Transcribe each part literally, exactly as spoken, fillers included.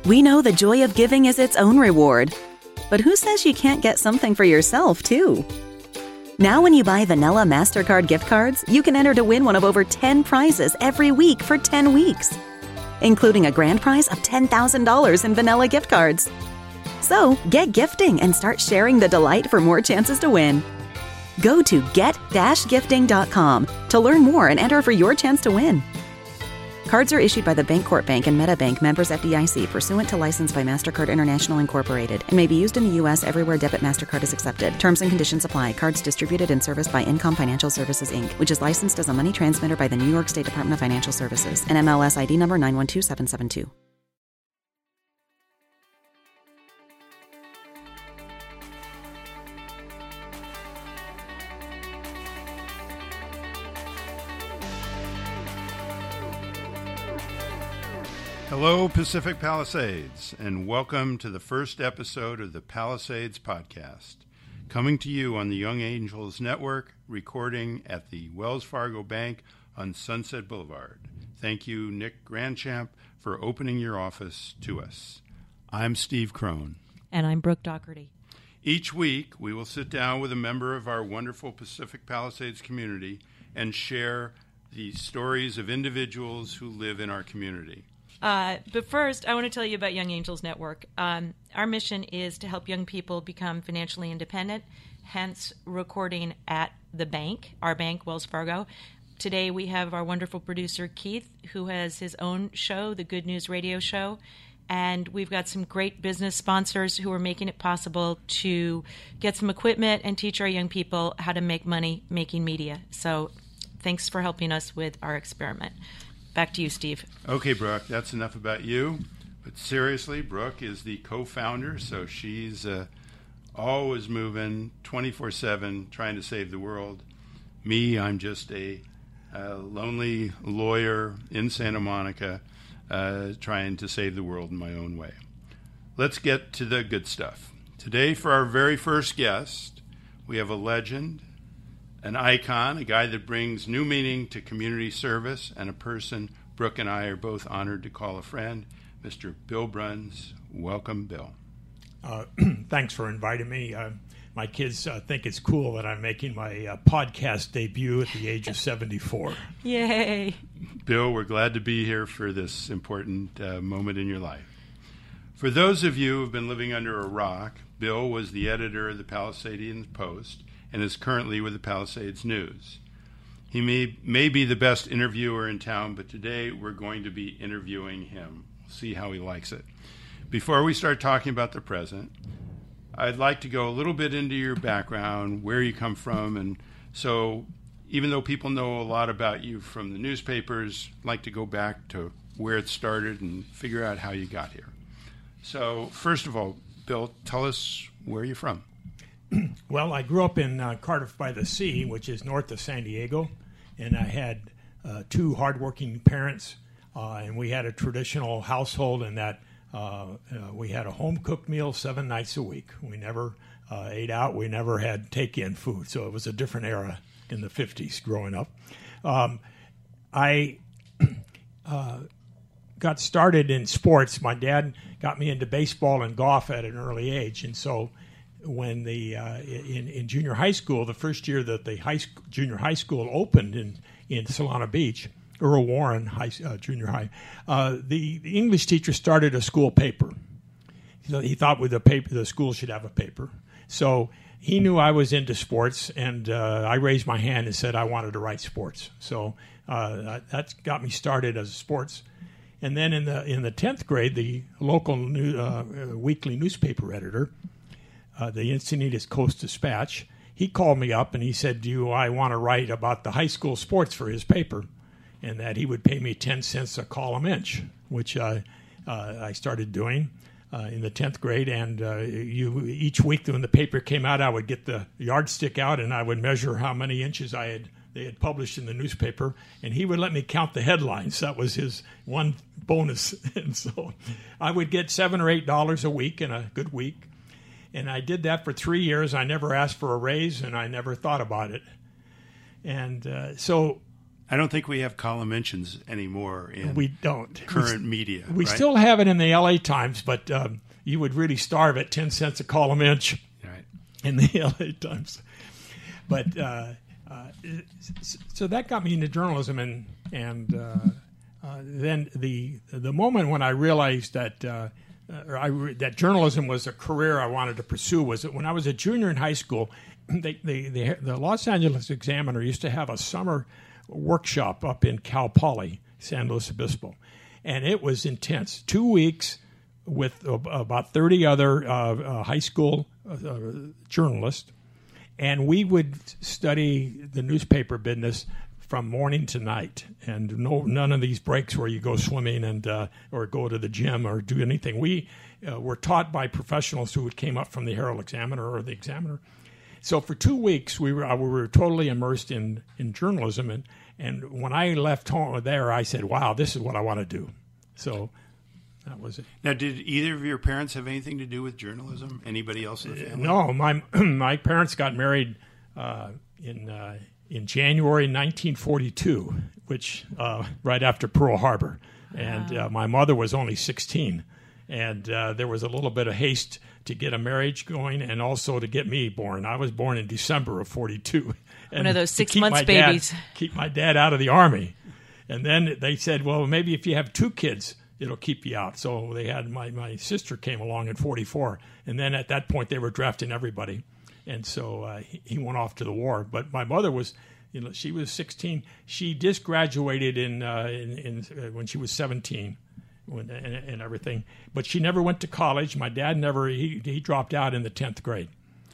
We know the joy of giving is its own reward. But who says you can't get something for yourself, too? Now when you buy Vanilla MasterCard gift cards, you can enter to win one of over ten prizes every week for ten weeks, including a grand prize of ten thousand dollars in Vanilla gift cards. So get gifting and start sharing the delight for more chances to win. Go to get dash gifting dot com to learn more and enter for your chance to win. Cards are issued by the Bancorp Bank and MetaBank, members F D I C, pursuant to license by MasterCard International Incorporated, and may be used in the U S everywhere debit MasterCard is accepted. Terms and conditions apply. Cards distributed and serviced by Income Financial Services, Incorporated, which is licensed as a money transmitter by the New York State Department of Financial Services, and M L S I D number nine one two seven seven two. Hello, Pacific Palisades, and welcome to the first episode of the Palisades Podcast, coming to you on the Young Angels Network, recording at the Wells Fargo Bank on Sunset Boulevard. Thank you, Nick Grandchamp, for opening your office to us. I'm Steve Crone. And I'm Brooke Dougherty. Each week, we will sit down with a member of our wonderful Pacific Palisades community and share the stories of individuals who live in our community. Uh, but first, I want to tell you about Young Angels Network. Um, our mission is to help young people become financially independent, hence recording at the bank, our bank, Wells Fargo. Today we have our wonderful producer, Keith, who has his own show, the Good News Radio Show. And we've got some great business sponsors who are making it possible to get some equipment and teach our young people how to make money making media. So thanks for helping us with our experiment. Back to you, Steve. Okay, Brooke, that's enough about you. But seriously, Brooke is the co-founder, so she's uh, always moving, twenty-four seven, trying to save the world. Me, I'm just a, a lonely lawyer in Santa Monica, uh, trying to save the world in my own way. Let's get to the good stuff. Today, for our very first guest, we have a legend, an icon, a guy that brings new meaning to community service, and a person Brooke and I are both honored to call a friend, Mister Bill Bruns. Welcome, Bill. Uh, thanks for inviting me. Uh, my kids uh, think it's cool that I'm making my uh, podcast debut at the age of seventy-four. Yay. Bill, we're glad to be here for this important uh, moment in your life. For those of you who have been living under a rock, Bill was the editor of the Palisadian Post and is currently with the Palisades News. He may, may be the best interviewer in town, but today we're going to be interviewing him. We'll see how he likes it. Before we start talking about the present, I'd like to go a little bit into your background, where you come from, and so even though people know a lot about you from the newspapers, I'd like to go back to where it started and figure out how you got here. So first of all, Bill, tell us where you're from. Well, I grew up in uh, Cardiff by the Sea, which is north of San Diego, and I had uh, two hardworking parents, uh, and we had a traditional household in that uh, uh, we had a home-cooked meal seven nights a week. We never uh, ate out. We never had take-in food, so it was a different era in the fifties growing up. Um, I uh, got started in sports. My dad got me into baseball and golf at an early age, and so when the uh, in, in junior high school, the first year that the high sc- junior high school opened in, in Solana Beach, Earl Warren High, uh, Junior High, uh, the, the English teacher started a school paper. So he thought with the paper, the school should have a paper. So he knew I was into sports, and uh, I raised my hand and said I wanted to write sports. So uh, that got me started as sports. And then in the in the tenth grade, the local new, uh, weekly newspaper editor, Uh, the Encinitas Coast Dispatch, he called me up and he said, do I want to write about the high school sports for his paper? And that he would pay me ten cents a column inch, which uh, uh, I started doing uh, in the tenth grade. And uh, you, each week when the paper came out, I would get the yardstick out and I would measure how many inches I had they had published in the newspaper. And he would let me count the headlines. That was his one bonus. And so I would get seven or eight dollars a week in a good week. And I did that for three years. I never asked for a raise, and I never thought about it. And uh, so I don't think we have column mentions anymore in we don't. current we, media. We right? still have it in the L A Times, but um, you would really starve at ten cents a column inch Right. in the L A Times. But uh, uh, so that got me into journalism, and and uh, uh, then the the moment when I realized that uh, or I re- that journalism was a career I wanted to pursue was that when I was a junior in high school, they, they, they, the Los Angeles Examiner used to have a summer workshop up in Cal Poly, San Luis Obispo, and it was intense. Two weeks with uh, about thirty other uh, uh, high school uh, journalists, and we would study the newspaper business from morning to night, and no none of these breaks where you go swimming and uh, or go to the gym or do anything. We uh, were taught by professionals who came up from the Herald Examiner or the Examiner. So for two weeks, we were uh, we were totally immersed in, in journalism, and, and when I left home there, I said, "Wow, this is what I want to do." So that was it. Now, did either of your parents have anything to do with journalism? Anybody else in the family? No, my my parents got married uh, in uh, in January nineteen forty-two, which uh, right after Pearl Harbor, and uh, my mother was only sixteen, and uh, there was a little bit of haste to get a marriage going, and also to get me born. I was born in December of forty-two. One of those to six keep months my dad- babies. keep my dad out of the Army. And then they said, well, maybe if you have two kids, it'll keep you out. So they had my, my sister came along in forty-four. And then at that point, they were drafting everybody. And so uh, he, he went off to the war. But my mother was, you know, she was sixteen. She just graduated in, uh, in, in uh, when she was seventeen. When, and, and everything, but she never went to college. My dad never, he, he dropped out in the tenth grade.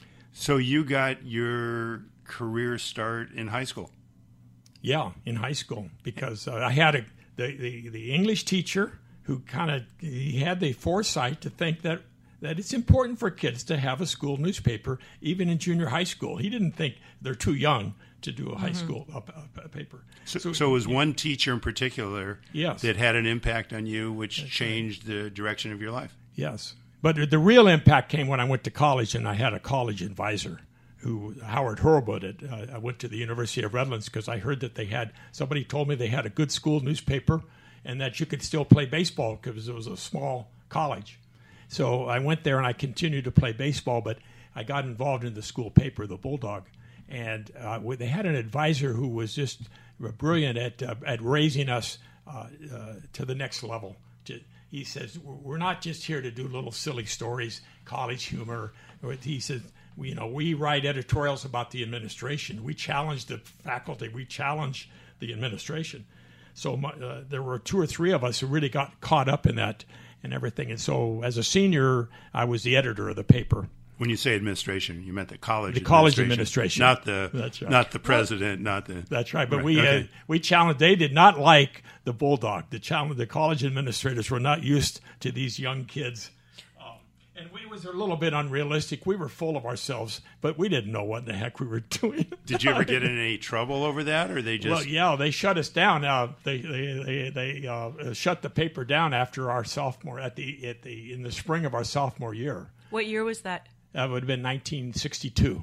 So you got your career start in high school? Yeah, in high school, because uh, I had a the, the, the English teacher who kind of, he had the foresight to think that, that it's important for kids to have a school newspaper, even in junior high school. He didn't think they're too young to do a high mm-hmm. school a, a, a paper. So, so, so it was one teacher in particular yes. that had an impact on you, which That's changed right. the direction of your life? Yes. But the real impact came when I went to college, and I had a college advisor, who Howard Hurlbut. Uh, I went to the University of Redlands because I heard that they had, somebody told me they had a good school newspaper and that you could still play baseball because it was a small college. So I went there and I continued to play baseball, but I got involved in the school paper, the Bulldog. And uh, they had an advisor who was just brilliant at uh, at raising us uh, uh, to the next level. To, he says, we're not just here to do little silly stories, college humor. He says, you know, we write editorials about the administration. We challenge the faculty. We challenge the administration. So my, uh, there were two or three of us who really got caught up in that and everything. And so as a senior, I was the editor of the paper. When you say administration, you meant the college the administration. college administration. Not the, That's right. not the president, not the... That's right. But right. we okay. uh, we challenged, they did not like the Bulldog. The challenge, the college administrators were not used to these young kids. Um, and we was a little bit unrealistic. We were full of ourselves, but we didn't know what the heck we were doing. Did you ever get in any trouble over that, or they just... Well, yeah, they shut us down. Uh, they they they, they uh, shut the paper down after our sophomore, at the at the in the spring of our sophomore year. What year was that? That would have been nineteen sixty-two.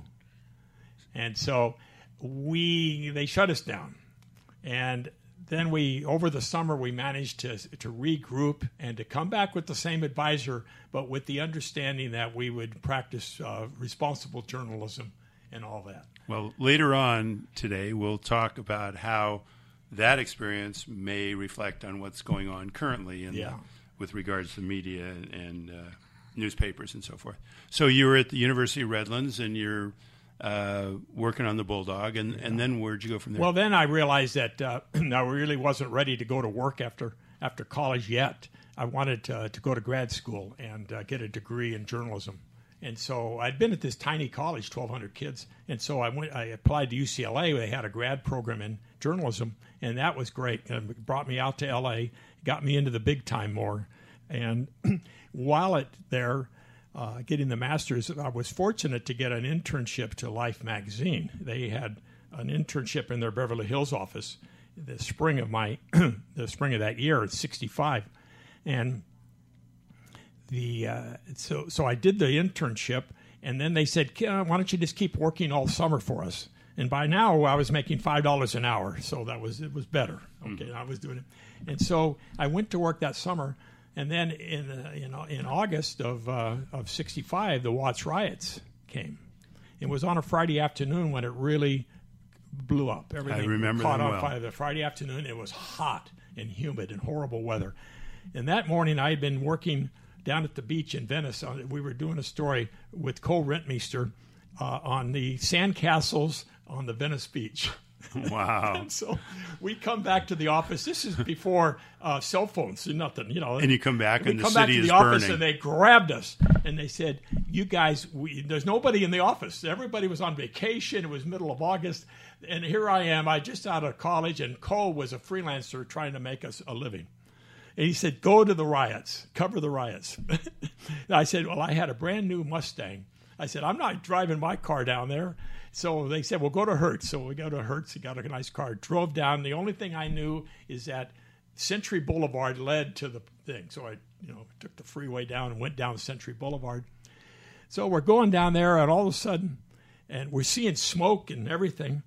And so we they shut us down. And then we, over the summer, we managed to to regroup and to come back with the same advisor, but with the understanding that we would practice uh, responsible journalism and all that. Well, later on today, we'll talk about how that experience may reflect on what's going on currently in yeah. the, with regards to media and, and uh, newspapers and so forth. So you were at the University of Redlands, and you're uh, working on the Bulldog, and, yeah. and then where'd you go from there? Well, then I realized that uh, I really wasn't ready to go to work after after college yet. I wanted to, to go to grad school and uh, get a degree in journalism. And so I'd been at this tiny college, twelve hundred kids, and so I went. I applied to U C L A. They had a grad program in journalism, and that was great. It brought me out to L A, got me into the big time more. And while at there, uh, getting the master's, I was fortunate to get an internship to Life magazine. They had an internship in their Beverly Hills office the spring of my the spring of that year, at sixty-five, and the uh, so so I did the internship, and then they said, "Why don't you just keep working all summer for us?" And by now, I was making five dollars an hour, so that was it was better. Okay, mm. I was doing it. And so I went to work that summer, and then in uh, you know in August of uh, of sixty-five, the Watts riots came. It was on a Friday afternoon when it really blew up. Everything I remember caught them on well. fire. The Friday afternoon, it was hot and humid and horrible weather. And that morning, I had been working down at the beach in Venice. On, we were doing a story with Cole Rentmeester uh, on the sandcastles on the Venice beach. Wow. And so we come back to the office. This is before uh, cell phones and nothing, you know. And you come back we and the come back city to is the office burning. and they grabbed us and they said, "You guys, we, there's nobody in the office. Everybody was on vacation. It was middle of August, and here I am. I just out of college, and Cole was a freelancer trying to make us a living." And he said, "Go to the riots, cover the riots." And I said, "Well, I had a brand new Mustang." I said, "I'm not driving my car down there." So they said, "Well, go to Hertz." So we go to Hertz. He got a nice car. Drove down. The only thing I knew is that Century Boulevard led to the thing. So I, you know, took the freeway down and went down Century Boulevard. So we're going down there, and all of a sudden, and we're seeing smoke and everything.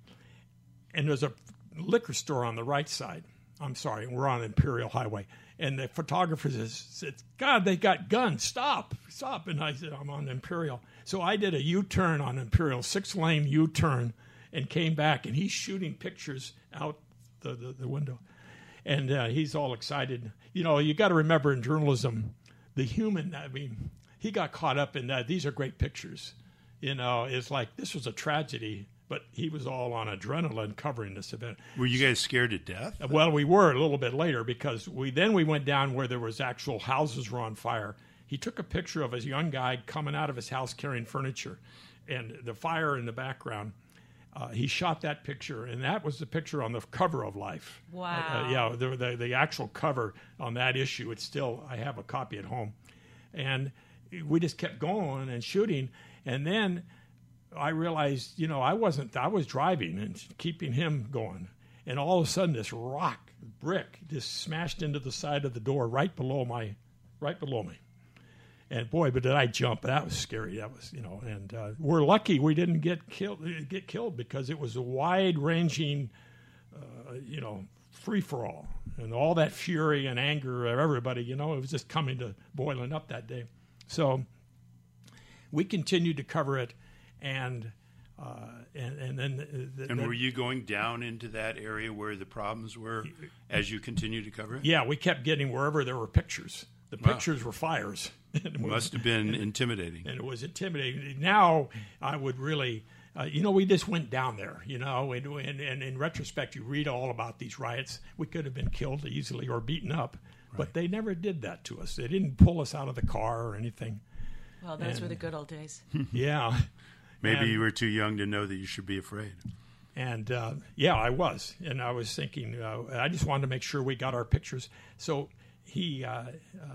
And there's a liquor store on the right side. I'm sorry, we're on Imperial Highway. And the photographer said, "God, they got guns. Stop, stop." And I said, "I'm on Imperial." So I did a U-turn on Imperial, six-lane U-turn, and came back. And he's shooting pictures out the, the, the window. And uh, he's all excited. You know, you got to remember in journalism, the human, I mean, he got caught up in that. These are great pictures. You know, it's like this was a tragedy. But he was all on adrenaline covering this event. Were you guys scared to death? Well, we were a little bit later because we then we went down where there was actual houses were on fire. He took a picture of a young guy coming out of his house carrying furniture, and the fire in the background. Uh, he shot that picture, and that was the picture on the cover of Life. Wow. Uh, uh, yeah, the, the the actual cover on that issue. It's still I have a copy at home, and we just kept going and shooting, and then I realized, you know, I wasn't, I was driving and keeping him going. And all of a sudden this rock, brick, just smashed into the side of the door right below my, right below me. And boy, but did I jump. That was scary. That was, you know, and uh, we're lucky we didn't get killed, get killed because it was a wide-ranging, uh, you know, free-for-all. And all that fury and anger of everybody, you know, it was just coming to boiling up that day. So we continued to cover it. And, uh, and and then the, the, and were you going down into that area where the problems were as you continued to cover it? Yeah, we kept getting wherever there were pictures. The Wow. pictures were fires. It must have been intimidating. And it was intimidating. Now I would really, uh, you know, we just went down there, you know, and, and, and in retrospect, you read all about these riots. We could have been killed easily or beaten up, right. But they never did that to us. They didn't pull us out of the car or anything. Well, those and, were the good old days. Yeah. Maybe and, you were too young to know that you should be afraid. And, uh, yeah, I was. And I was thinking, uh, I just wanted to make sure we got our pictures. So he, uh, uh,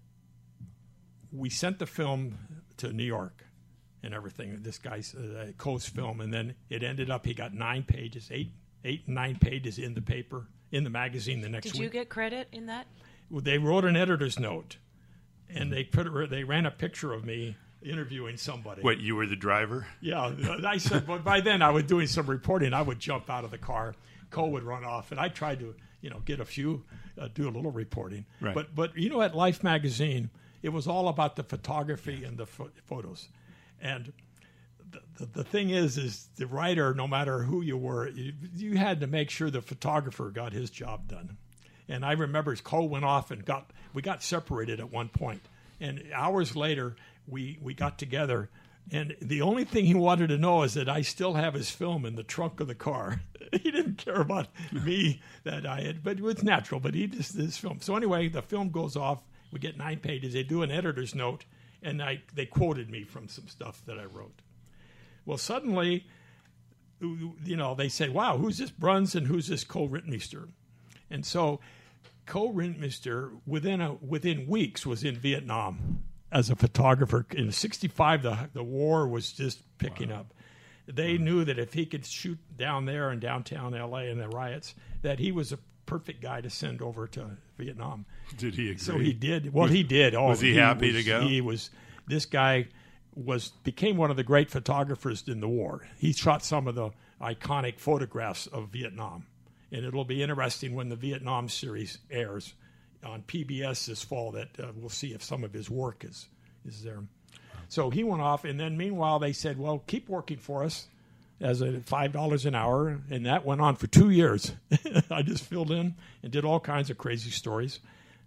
we sent the film to New York and everything, this guy's uh, Coast film. And then it ended up, he got nine pages, eight, eight, nine pages in the paper, in the magazine the next Did week. you get credit in that? They wrote an editor's note, and they put they ran a picture of me interviewing somebody. What, you were the driver? Yeah, I said, but by then I was doing some reporting. I would jump out of the car, Cole would run off, and I tried to, you know, get a few, uh, do a little reporting. Right. But but you know, at Life magazine, it was all about the photography and the pho- photos, and the, the the thing is, is the writer, no matter who you were, you, you had to make sure the photographer got his job done. And I remember Cole went off and got we got separated at one point, and hours later. We we got together, and the only thing he wanted to know is that I still have his film in the trunk of the car. He didn't care about me that I had, but it was natural. But he just this film. So anyway, the film goes off. We get nine pages. They do an editor's note, and I they quoted me from some stuff that I wrote. Well, suddenly, you know, they say, "Wow, who's this Bruns and who's this Cole Rentmeester?" And so, Cole Rentmeester within a within weeks was in Vietnam. As a photographer in sixty-five, the the war was just picking wow. up. They wow. knew that if he could shoot down there in downtown L A in the riots, that he was a perfect guy to send over to Vietnam. Did he agree? So he did. Well, he did. Oh, was he, he happy was, to go? He was. This guy was became one of the great photographers in the war. He shot some of the iconic photographs of Vietnam. And it'll be interesting when the Vietnam series airs on P B S this fall that uh, we'll see if some of his work is, is there. So he went off, and then meanwhile they said, well, keep working for us as a five dollars an hour, and that went on for two years. I just filled in and did all kinds of crazy stories.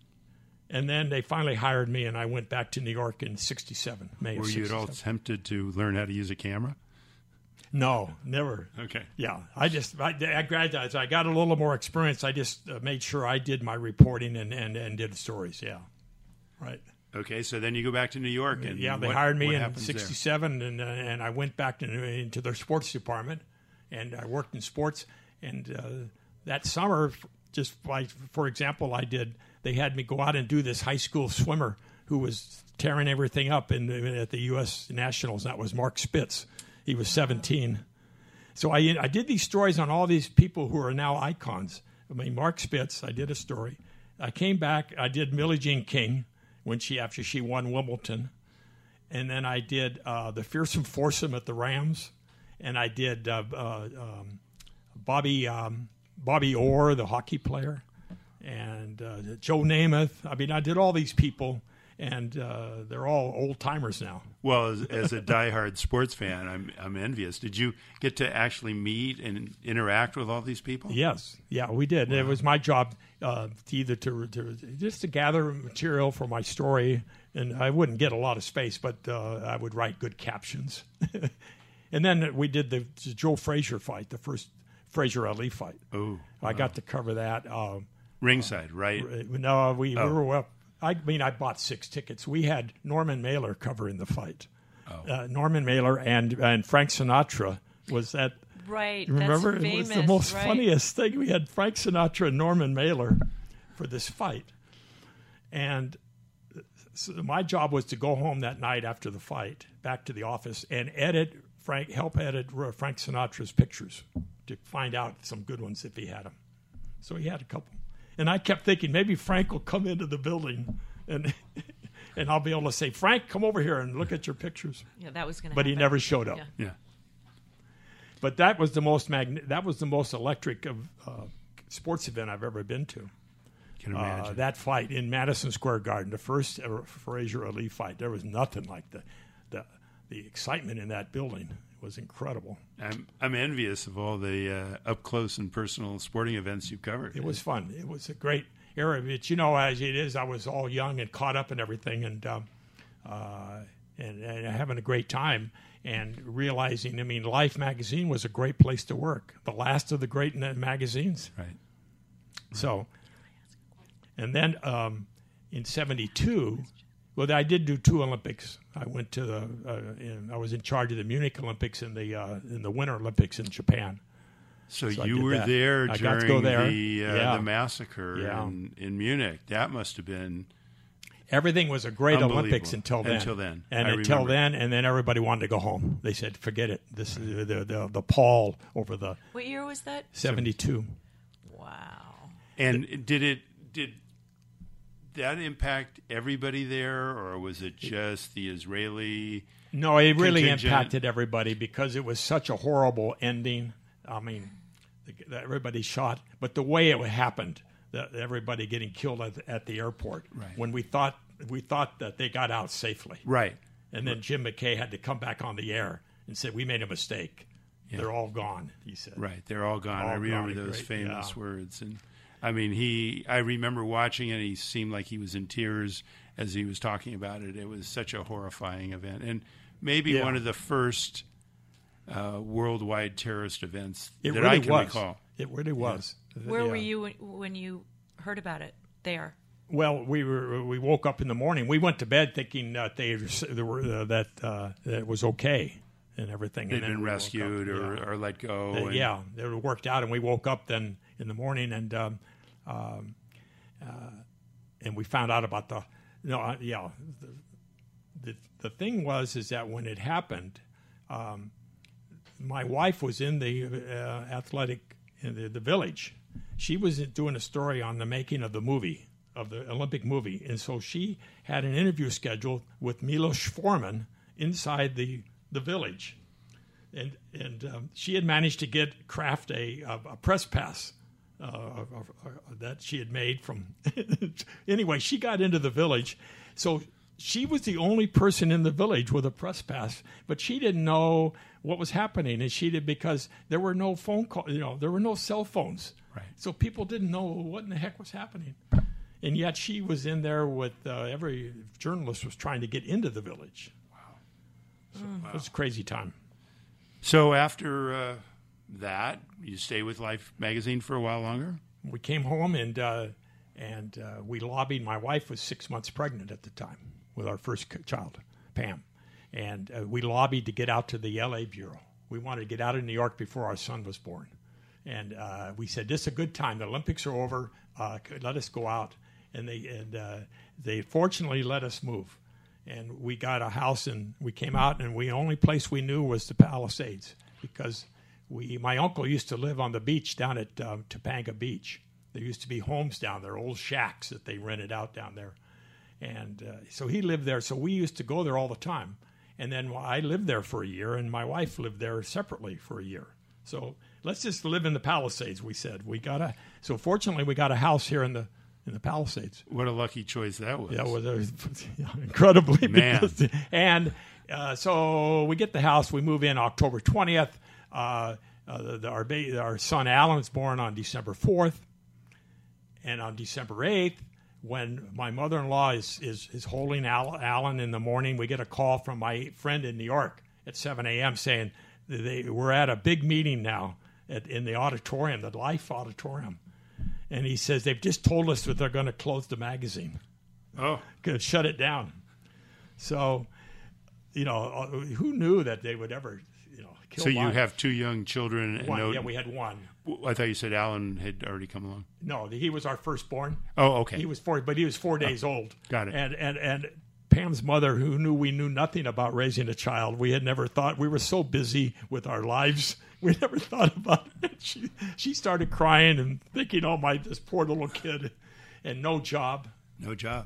And then they finally hired me, and I went back to New York in sixty-seven, May of Were you at all sixty-seven. tempted to learn how to use a camera? No, never. Okay. Yeah, I just, I, I graduated, I got a little more experience. I just uh, made sure I did my reporting and, and, and did stories, yeah. Right. Okay, so then you go back to New York. And yeah, they what, hired me what in happens there? sixty-seven, and, uh, and I went back to, into their sports department, and I worked in sports. And uh, that summer, just like, for example, I did, they had me go out and do this high school swimmer who was tearing everything up in, at the U S Nationals. That was Mark Spitz. He was seventeen. So I, I did these stories on all these people who are now icons. I mean, Mark Spitz, I did a story. I came back, I did Millie Jean King when she after she won Wimbledon. And then I did uh, the Fearsome Foursome at the Rams. And I did uh, uh, um, Bobby um, Bobby Orr, the hockey player. And uh, Joe Namath. I mean, I did all these people, and uh, they're all old timers now. Well, as, as a diehard sports fan, I'm I'm envious. Did you get to actually meet and interact with all these people? Yes, yeah, we did. Wow. It was my job uh, to either to, to just to gather material for my story, and I wouldn't get a lot of space, but uh, I would write good captions. And then we did the, the Joe Frazier fight, the first Frazier Ali fight. Oh, I got to cover that. Uh, Ringside, right? Uh, no, we, oh. we were up. I mean, I bought six tickets. We had Norman Mailer covering the fight. Oh. Uh, Norman Mailer and and Frank Sinatra was that. Right. You remember? That's famous, it was the most right. funniest thing. We had Frank Sinatra and Norman Mailer for this fight. And so my job was to go home that night after the fight, back to the office, and edit Frank, help edit Frank Sinatra's pictures to find out some good ones if he had them. So he had a couple. And I kept thinking maybe Frank will come into the building and and I'll be able to say, Frank, come over here and look at your pictures. Yeah, that was going to But happen. he never showed up. Yeah. Yeah. But that was the most magn- that was the most electric of uh, sports event I've ever been to. Can imagine. Uh, that fight in Madison Square Garden, the first ever Frazier Ali fight, there was nothing like the the the excitement in that building. It was incredible. I'm I'm envious of all the uh, up close and personal sporting events you've covered. It was fun. It was a great era. But you know, as it is, I was all young and caught up in everything, and um, uh, and, and having a great time, and realizing, I mean, Life magazine was a great place to work. The last of the great magazines. Right. So, and then um, in seventy-two. Well, I did do two Olympics. I went to the. Uh, in, I was in charge of the Munich Olympics and the uh, in the Winter Olympics in Japan. So, So I you did were that. there I during got to go there. the uh, Yeah. the massacre Yeah. in, in Munich. That must have been Everything was a great Unbelievable. Olympics until then. Until then. and I until remember. then, and then everybody wanted to go home. They said, "Forget it. This is the the, the pall over the What year was that? seventy-two." Wow. And did it did that impact everybody there, or was it just the Israeli? No, it really Contingent. impacted everybody because it was such a horrible ending. I mean, the, the, everybody shot, but the way it happened, the, everybody getting killed at, at the airport, Right. when we thought we thought that they got out safely, Right. and then Jim McKay had to come back on the air and said, "We made a mistake. Yeah. They're all gone." He said, Right, they're all gone. All I remember gone, those great, famous yeah. words, and I mean, he. I remember watching it. He seemed like he was in tears as he was talking about it. It was such a horrifying event, and maybe Yeah. one of the first uh, worldwide terrorist events It that really I can was. recall. It really was. Where Yeah. were you when- when you heard about it? There. Well, we were we woke up in the morning. We went to bed thinking that they there were uh, that uh, that it was okay and everything. They'd and then been we woke rescued up. or, Yeah. or let go. Uh, and- yeah, they were worked out, and we woke up then in the morning, and um, um, uh, and we found out about the no, uh, yeah. The, the the thing was is that when it happened, um, my wife was in the uh, athletic in the, the village. She was doing a story on the making of the movie of the Olympic movie, and so she had an interview scheduled with Milos Forman inside the the village. and and um, she had managed to get Kraft a, a, a press pass uh, uh, uh, that she had made from. Anyway, she got into the village, so she was the only person in the village with a press pass, but she didn't know what was happening, and she did because there were no phone call, you know, there were no cell phones, Right. so people didn't know what in the heck was happening. And yet she was in there with uh, every journalist was trying to get into the village. Wow. So wow. It was a crazy time. So after uh, that, you stay with Life magazine for a while longer? We came home and uh, and uh, we lobbied. My wife was six months pregnant at the time with our first child, Pam. And uh, we lobbied to get out to the L A Bureau. We wanted to get out of New York before our son was born. And uh, we said, this is a good time. The Olympics are over. Uh, let us go out. And they and uh, they fortunately let us move, and we got a house, and we came out, and the only place we knew was the Palisades, because we my uncle used to live on the beach down at um, Topanga Beach. There used to be homes down there, old shacks that they rented out down there, and uh, so he lived there. So we used to go there all the time, and then I lived there for a year, and my wife lived there separately for a year. So let's just live in the Palisades. We said we got a so fortunately we got a house here in the. in the Palisades. What a lucky choice that was. Yeah, it was uh, incredibly. Man. Because, and uh, so we get the house. We move in October twentieth. Uh, uh, the, the, our, ba- our son Alan was born on December fourth. And on December eighth, when my mother-in-law is, is, is holding Al- Alan in the morning, we get a call from my friend in New York at seven a.m. saying they, we're at a big meeting now at, in the auditorium, the Life Auditorium. And he says, they've just told us that they're going to close the magazine. Oh. Going to shut it down. So, you know, who knew that they would ever, you know, kill So you life? have two young children. And One. no, Yeah, we had one. I thought you said Alan had already come along. No, he was our firstborn. Oh, okay. He was four, but he was four days old. Got it. And, and, and Pam's mother, who knew we knew nothing about raising a child, we had never thought, we were so busy with our lives, we never thought about it. She, she started crying and thinking, oh, my, this poor little kid, and no job. No job.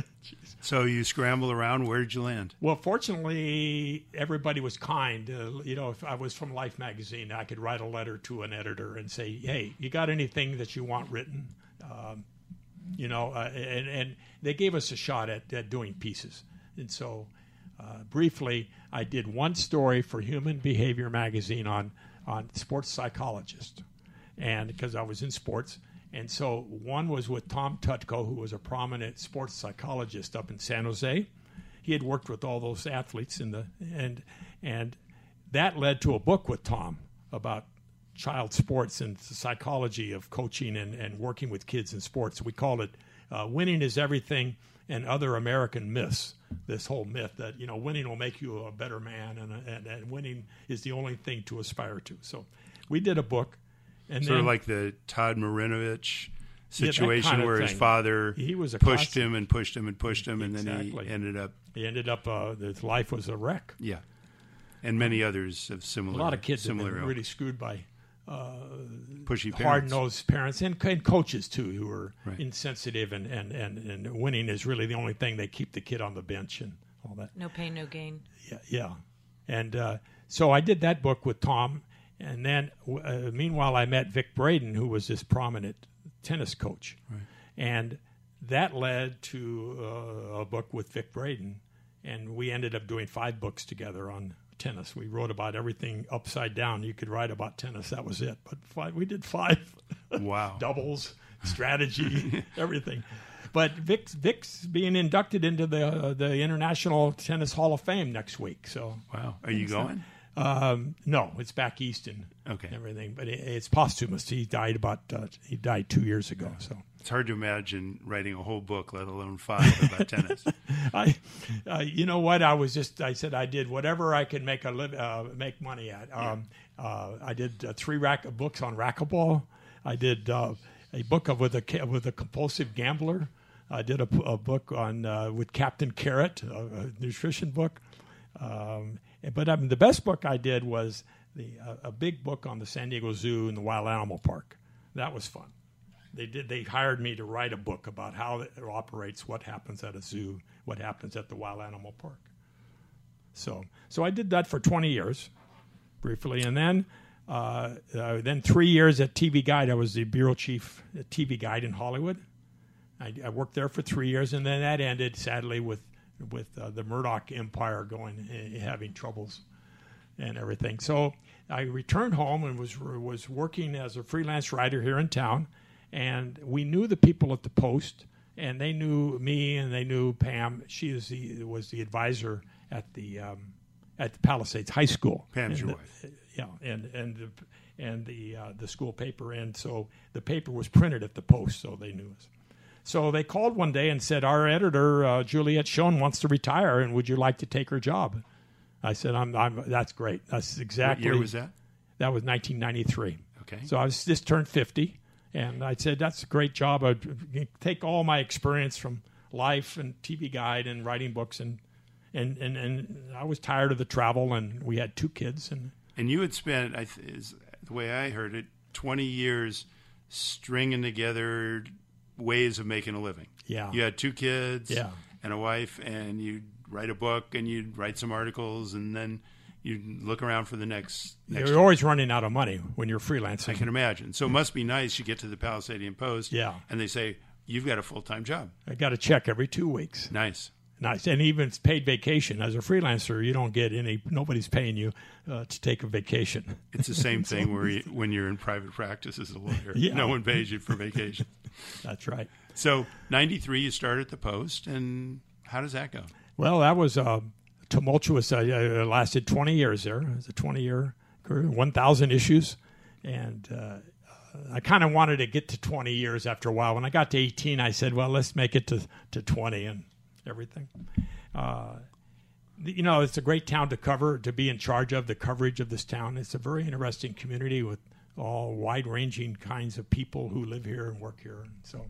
So you scramble around. Where did you land? Well, fortunately, everybody was kind. Uh, you know, if I was from Life magazine, I could write a letter to an editor and say, hey, you got anything that you want written? Um, you know, uh, and, and they gave us a shot at, at doing pieces. And so uh, briefly, I did one story for Human Behavior magazine on, on sports psychologists, and because I was in sports. And so one was with Tom Tutko, who was a prominent sports psychologist up in San Jose. He had worked with all those athletes in the and and that led to a book with Tom about child sports and the psychology of coaching and, and working with kids in sports. We called it uh, Winning is Everything and Other American Myths. This whole myth that, you know, winning will make you a better man and, and, and winning is the only thing to aspire to. So we did a book. And sort then, of like the Todd Marinovich Yeah, that situation kind of where his thing. father He was a pushed constant- him and pushed him and pushed him, and then Exactly. he ended up, he ended up, uh, his life was a wreck. yeah. And many others of similar, A lot of kids have similar been ilk. really screwed by pushy parents. hard-nosed parents and, and coaches, too, who are Right. insensitive, and, and, and, and winning is really the only thing. They keep the kid on the bench and all that. No pain, no gain. Yeah, yeah. And uh, so I did that book with Tom, and then uh, meanwhile I met Vic Braden, who was this prominent tennis coach. Right. And that led to uh, a book with Vic Braden, and we ended up doing five books together on tennis. We wrote about everything upside down. You could write about tennis, that was it. But five, we did five. Wow. Doubles, strategy, everything. But Vic's, Vic's being inducted into the uh, the International Tennis Hall of Fame next week. So Wow. Are you going? um, no, it's back east and Okay. everything. But it, it's posthumous. He died about uh, he died two years ago. So It's hard to imagine writing a whole book, let alone five, about tennis. I, uh, you know what? I was just I said I did whatever I could make a live uh, make money at. Um, uh, I did uh, three rack books on racquetball. I did uh, a book of with a with a compulsive gambler. I did a, a book on uh, with Captain Carrot, a, a nutrition book. Um, but I mean, the best book I did was the uh, a big book on the San Diego Zoo and the Wild Animal Park. That was fun. They did. They hired me to write a book about how it operates, what happens at a zoo, what happens at the Wild Animal Park. So, so I did that for twenty years, briefly. And then uh, uh, then three years at T V Guide. I was the bureau chief at T V Guide in Hollywood. I, I worked there for three years, and then that ended, sadly, with with uh, the Murdoch empire going, uh, having troubles and everything. So I returned home and was was working as a freelance writer here in town, and we knew the people at the Post, and they knew me, and they knew Pam. She is the, was the advisor at the um, at the Palisades High School. Pam's your the, wife. Yeah, and and the, and the uh, the school paper, and so the paper was printed at the Post, so they knew us. So they called one day and said, "Our editor uh, Juliette Schoen wants to retire, and would you like to take her job?" I said, "I'm. I'm that's great. That's exactly." What year was that? That was nineteen ninety-three. Okay. So I was just turned fifty, and I said, "That's a great job. I'd take all my experience from life and T V Guide and writing books, and and and, and I was tired of the travel, and we had two kids, and and you had spent, I th- is the way I heard it, twenty years stringing together ways of making a living. Yeah. You had two kids. Yeah. And a wife, and you'd write a book, and you'd write some articles, and then you'd look around for the next. next You're always running out of money when you're freelancing. I can imagine. So it must be nice. You get to the Palisadian Post, Yeah. and they say, you've got a full-time job. I got a check every two weeks. Nice. Nice. And even it's paid vacation. As a freelancer, you don't get any, nobody's paying you uh, to take a vacation. It's the same thing where you, when you're in private practice as a lawyer. Yeah. No one pays you for vacation. That's right. So ninety-three, you started at the Post, and how does that go? Well, that was uh, tumultuous. Uh, it lasted twenty years there. It was a twenty-year career, one thousand issues. And uh, I kind of wanted to get to twenty years after a while. When I got to eighteen, I said, well, let's make it to, to twenty and everything. Uh, you know, it's a great town to cover, to be in charge of the coverage of this town. It's a very interesting community with all wide-ranging kinds of people who live here and work here. And so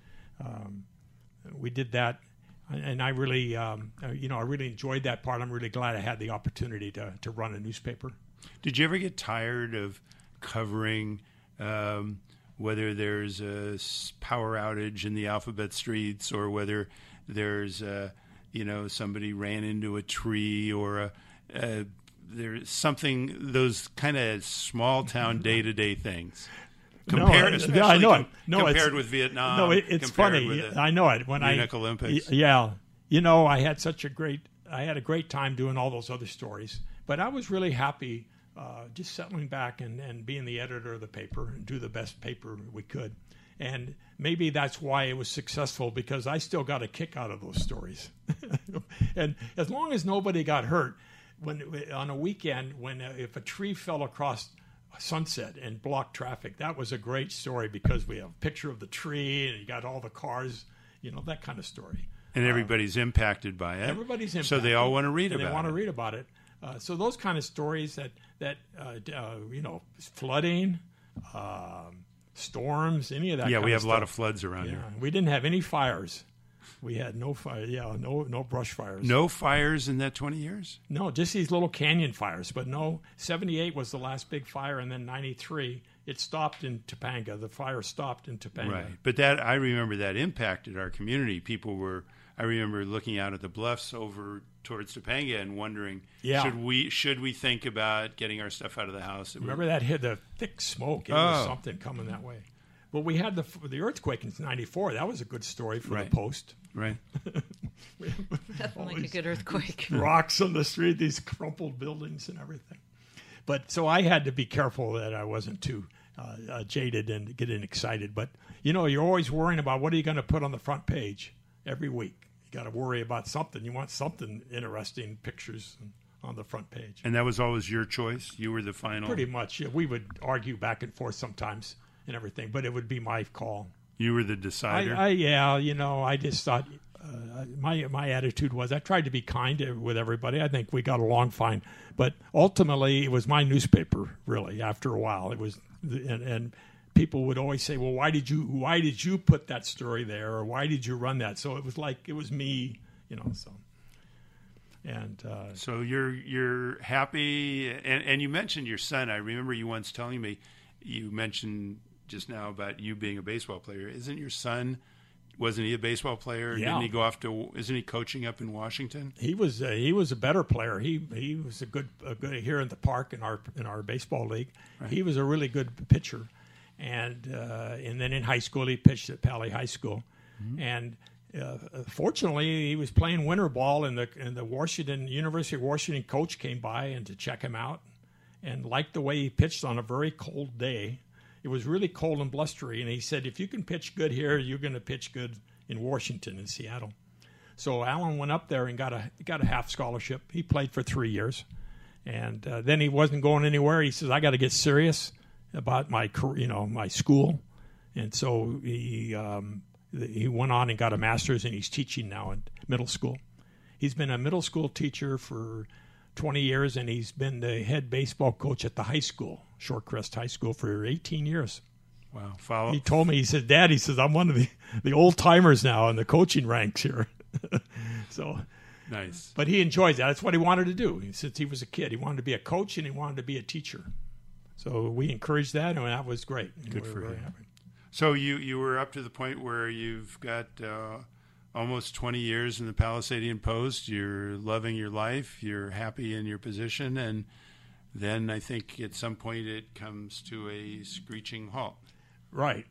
um, we did that. And I really, um, you know, I really enjoyed that part. I'm really glad I had the opportunity to, to run a newspaper. Did you ever get tired of covering um, whether there's a power outage in the alphabet streets, or whether there's, uh, you know, somebody ran into a tree, or a, a, there's something, those kind of small town day to day things? Compared, no, especially I know com- it. No, compared it's, with Vietnam. No, it, it's funny. With I know it. When Munich I Olympics. Yeah, you know, I had such a great. I had a great time doing all those other stories, but I was really happy uh, just settling back and, and being the editor of the paper and do the best paper we could. And maybe that's why it was successful, because I still got a kick out of those stories. And as long as nobody got hurt, when on a weekend, when uh, if a tree fell across Sunset and blocked traffic, that was a great story, because we have a picture of the tree and you got all the cars, you know, that kind of story. And everybody's um, impacted by it. Everybody's impacted. So they all want to read and about it. They want to read about it. Uh, so those kind of stories that, that uh, uh, you know, flooding, um, storms, any of that Yeah, kind we of have a lot stuff. of floods around Yeah, here. we didn't have any fires. We had no fire. Yeah, no no brush fires. No fires in that twenty years? No, just these little canyon fires. But no, seventy-eight was the last big fire, and then ninety-three, it stopped in Topanga. The fire stopped in Topanga. Right. But that, I remember that impacted our community. People were, I remember looking out at the bluffs over towards Topanga and wondering, Yeah. should we should we think about getting our stuff out of the house? It Remember that hit the thick smoke? It was Oh. something coming that way. Well, we had the the earthquake in ninety-four. That was a good story for Right. the Post. Right. Nothing All like a these good earthquake. Rocks on the street, these crumpled buildings and everything. But so I had to be careful that I wasn't too uh, uh, jaded and getting excited. But, you know, you're always worrying about what are you going to put on the front page every week. You got to worry about something. You want something interesting, pictures on the front page. And that was always your choice? You were the final? Pretty much. Yeah, we would argue back and forth sometimes and everything, but it would be my call. You were the decider? I, I, yeah, you know, I just thought uh, my my attitude was I tried to be kind to, with everybody. I think we got along fine, but ultimately it was my newspaper. Really, after a while, it was, and, and people would always say, "Well, why did you why did you put that story there, or why did you run that?" So it was like it was me, you know. So and uh, so you're you're happy, and and you mentioned your son. I remember you once telling me, you mentioned just now about you being a baseball player. Isn't your son wasn't he a baseball player? Yeah. Didn't he go off to? Isn't he coaching up in Washington? He was uh, he was a better player. He he was a good a good here in the park in our in our baseball league. Right. He was a really good pitcher, and uh, and then in high school he pitched at Pali High School, mm-hmm. and uh, fortunately he was playing winter ball, and the and the Washington University of Washington coach came by and to check him out, and liked the way he pitched on a very cold day. It was really cold and blustery, and he said, if you can pitch good here, you're going to pitch good in Washington, in Seattle. So Alan went up there and got a got a half scholarship. He played for three years, and uh, then he wasn't going anywhere. He says, I got to get serious about my career, you know, my school. And so he um, he went on and got a master's, and he's teaching now in middle school. He's been a middle school teacher for twenty years, and he's been the head baseball coach at the high school, Shorecrest High School, for eighteen years. Wow. Follow. He told me, he said, Dad, he says, I'm one of the, the old timers now in the coaching ranks here. So nice. But he enjoys that. That's what he wanted to do. Since he was a kid, he wanted to be a coach and he wanted to be a teacher. So we encouraged that, and that was great. Good we for very him. happy. So you, you were up to the point where you've got uh, almost twenty years in the Palisadian Post. You're loving your life. You're happy in your position. And then I think at some point it comes to a screeching halt. Right.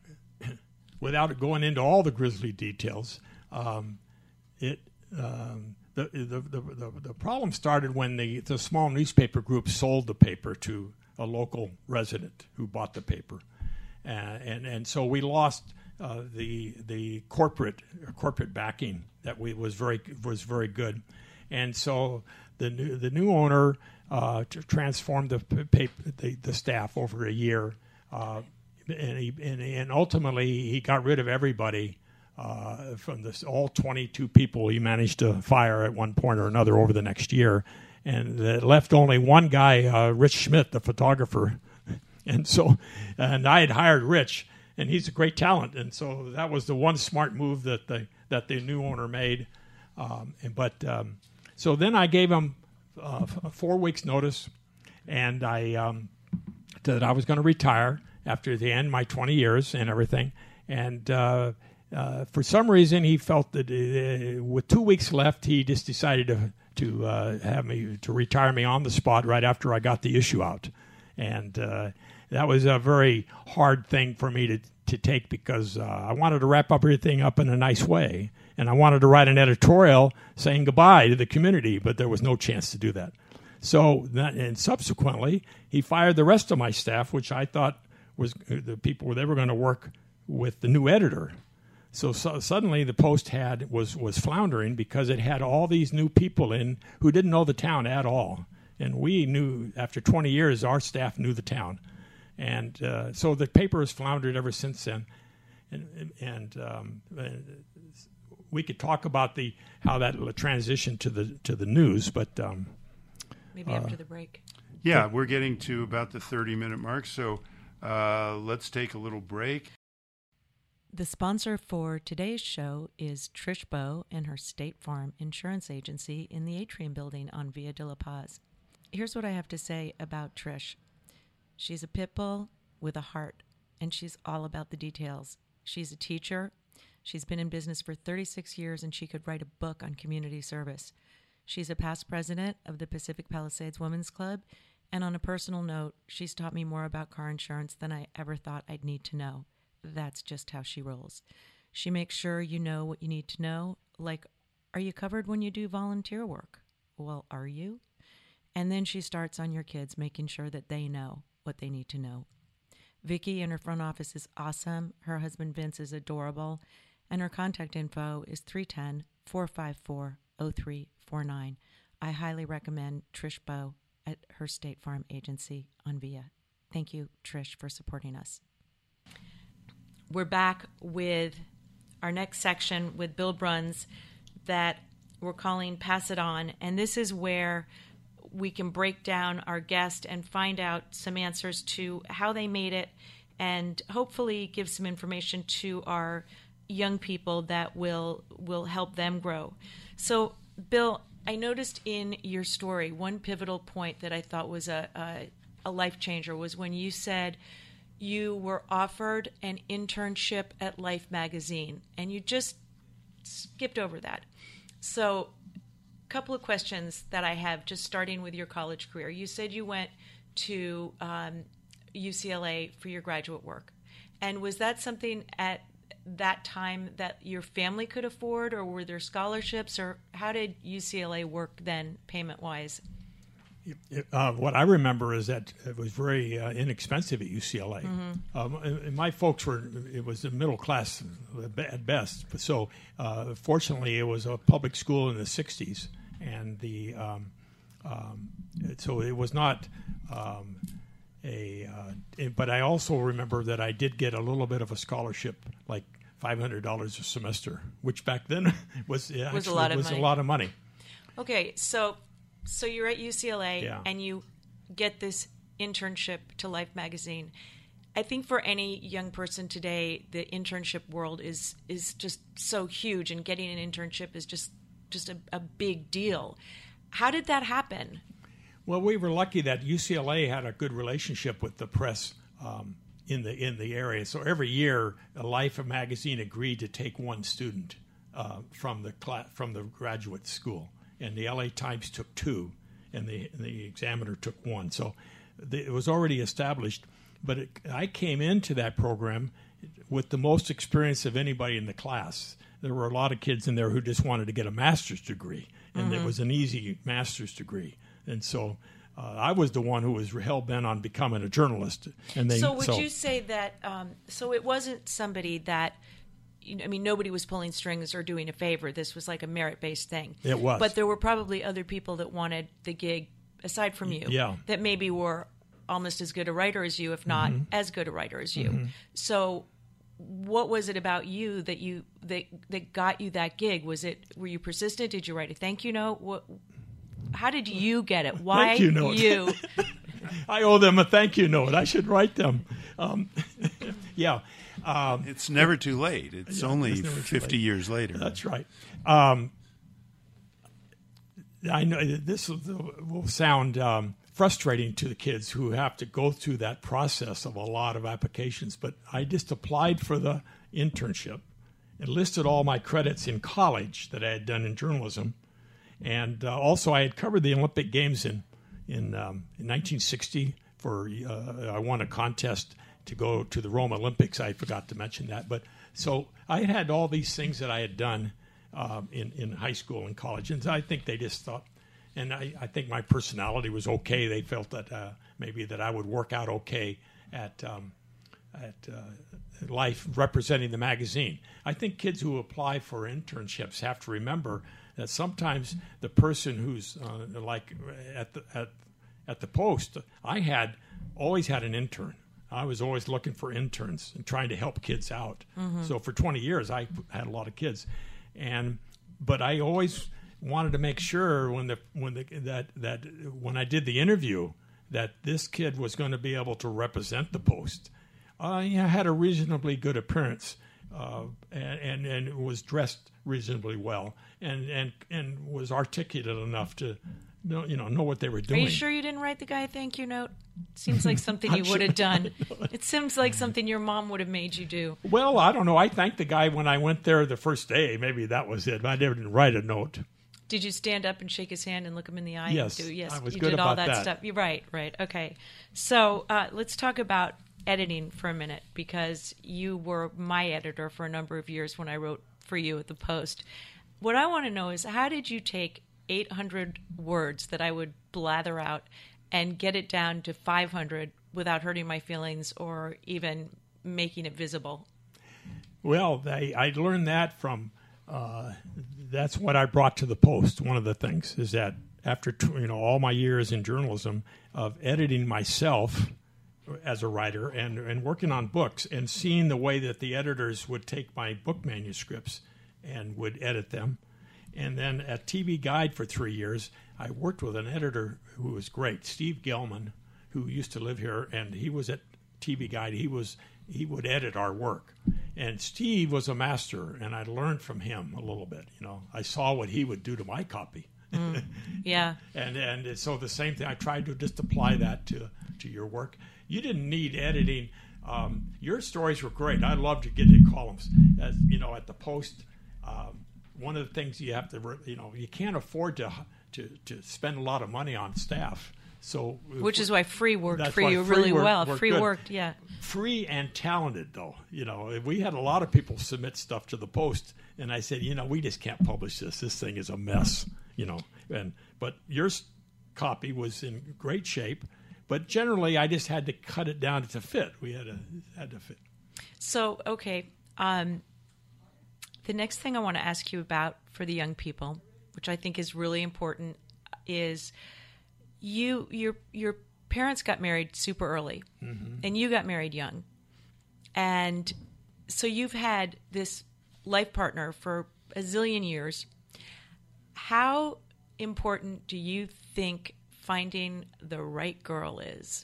Without going into all the grisly details, um, it um, the, the, the the the problem started when the the small newspaper group sold the paper to a local resident who bought the paper, uh, and and so we lost uh, the the corporate corporate backing that we was very was very good, and so the new the new owner uh, transformed the paper the, the staff over a year. Uh, And, he, and and ultimately he got rid of everybody uh, from this all twenty-two people he managed to fire at one point or another over the next year, and it left only one guy, uh, Rich Schmidt, the photographer, and so and I had hired Rich, and he's a great talent, and so that was the one smart move that the that the new owner made, um, and, but um, so then I gave him uh, four weeks notice, and I um, that I was going to retire after the end, my twenty years and everything. And uh, uh, for some reason, he felt that uh, with two weeks left, he just decided to to uh, have me to retire me on the spot right after I got the issue out. And uh, that was a very hard thing for me to, to take because uh, I wanted to wrap up everything up in a nice way. And I wanted to write an editorial saying goodbye to the community, but there was no chance to do that. So, that, and subsequently, he fired the rest of my staff, which I thought was the people they were going to work with the new editor. So, so suddenly the Post had was was floundering because it had all these new people in who didn't know the town at all. And we knew, after twenty years, our staff knew the town. And uh, so the paper has floundered ever since then. And, and um, we could talk about the how that transitioned to the to the news, but um, maybe uh, after the break. Yeah, we're getting to about the thirty-minute mark, so Uh, let's take a little break. The sponsor for today's show is Trish Bowe and her State Farm Insurance Agency in the Atrium Building on Via de la Paz. Here's what I have to say about Trish. She's a pit bull with a heart, and she's all about the details. She's a teacher. She's been in business for thirty-six years, and she could write a book on community service. She's a past president of the Pacific Palisades Women's Club. And on a personal note, she's taught me more about car insurance than I ever thought I'd need to know. That's just how she rolls. She makes sure you know what you need to know, like, are you covered when you do volunteer work? Well, are you? And then she starts on your kids, making sure that they know what they need to know. Vicki in her front office is awesome. Her husband Vince is adorable. And her contact info is three one zero, four five four, zero three four nine. I highly recommend Trish Bowe at her State Farm Agency on Via. Thank you, Trish, for supporting us. We're back with our next section with Bill Bruns that we're calling Pass It On. And this is where we can break down our guest and find out some answers to how they made it and hopefully give some information to our young people that will will help them grow. So, Bill, I noticed in your story one pivotal point that I thought was a, a, a life changer was when you said you were offered an internship at Life magazine, and you just skipped over that. So a couple of questions that I have, just starting with your college career. You said you went to um, U C L A for your graduate work. And was that something at that time that your family could afford, or were there scholarships, or how did U C L A work then payment-wise? Uh, what I remember is that it was very uh, inexpensive at U C L A. Mm-hmm. Um, and my folks were, it was a middle class at best. So uh, fortunately, it was a public school in the sixties. And the um, um, so it was not um, a, uh, it, but I also remember that I did get a little bit of a scholarship, like five hundred dollars a semester, which back then was, was, actually, a, lot of was money. a lot of money. Okay, so so you're at U C L A, yeah. and you get this internship to Life magazine. I think for any young person today, the internship world is is just so huge, and getting an internship is just just a, a big deal. How did that happen? Well, we were lucky that U C L A had a good relationship with the press um, in the in the area. So every year, Life magazine agreed to take one student uh, from the cla- from the graduate school, and the L A Times took two, and the and the Examiner took one. So the, it was already established. But it, I came into that program with the most experience of anybody in the class. There were a lot of kids in there who just wanted to get a master's degree, and mm-hmm. it was an easy master's degree. And so uh, I was the one who was hell-bent on becoming a journalist. And they, so would so, you say that, um, so it wasn't somebody that, you know, I mean, nobody was pulling strings or doing a favor. This was like a merit-based thing. It was. But there were probably other people that wanted the gig, aside from you, yeah. that maybe were almost as good a writer as you, if not mm-hmm. as good a writer as you. Mm-hmm. So what was it about you that you that that got you that gig? Was it, were you persistent? Did you write a thank you note? What, how did you get it? Why thank you? Note. you? I owe them a thank you note. I should write them. Um, yeah. Um, it's never too late. It's yeah, only it's fifty late. years later. That's right. Um, I know this will sound um, frustrating to the kids who have to go through that process of a lot of applications, but I just applied for the internship and listed all my credits in college that I had done in journalism. And uh, also I had covered the Olympic Games in in, um, in nineteen sixty. For uh, I won a contest to go to the Rome Olympics. I forgot to mention that. But so I had all these things that I had done uh, in, in high school and college. And I think they just thought, and I, I think my personality was okay. They felt that uh, maybe that I would work out okay at um, at uh, Life representing the magazine. I think kids who apply for internships have to remember that sometimes the person who's uh, like at the at at the Post, I had always had an intern. I was always looking for interns and trying to help kids out. Mm-hmm. So for twenty years, I had a lot of kids, and but I always wanted to make sure when the when the that that when I did the interview that this kid was going to be able to represent the Post. Uh, he had a reasonably good appearance uh, and, and and was dressed reasonably well and and and was articulate enough to know, you know know what they were doing. Are you sure you didn't write the guy a thank you note? Seems like something you would have done. It seems like something your mom would have made you do. Well, I don't know. I thanked the guy when I went there the first day. Maybe that was it. I never didn't write a note. Did you stand up and shake his hand and look him in the eye? Yes, and do, yes, I was you good did all about that, that stuff. You're right, right. Okay. So uh, let's talk about editing for a minute, because you were my editor for a number of years when I wrote for you at the Post. What I want to know is, how did you take eight hundred words that I would blather out and get it down to five hundred without hurting my feelings or even making it visible? Well, they, I learned that from, uh, that's what I brought to the Post. One of the things is that after you know all my years in journalism of editing myself as a writer and, and working on books and seeing the way that the editors would take my book manuscripts and would edit them. And then at T V Guide for three years, I worked with an editor who was great, Steve Gelman, who used to live here, and he was at T V Guide. He was he would edit our work. And Steve was a master, and I learned from him a little bit. You know, I saw what he would do to my copy. Mm, yeah. and and so the same thing, I tried to just apply that to, to your work. You didn't need editing Um, your stories were great. I loved to get your columns. As you know, at the Post, um, one of the things you have to, re- you know, you can't afford to to to spend a lot of money on staff. So, which is why free worked That's for why you free really work- well. worked Free good. worked, yeah. Free and talented, though. You know, we had a lot of people submit stuff to the Post, and I said, you know, we just can't publish this. This thing is a mess. You know, and but your s- copy was in great shape, but generally, I just had to cut it down to fit. We had to had to fit. So, okay, um, the next thing I want to ask you about for the young people, which I think is really important, is you your your parents got married super early, mm-hmm. and you got married young, and so you've had this life partner for a zillion years. How important do you think finding the right girl is?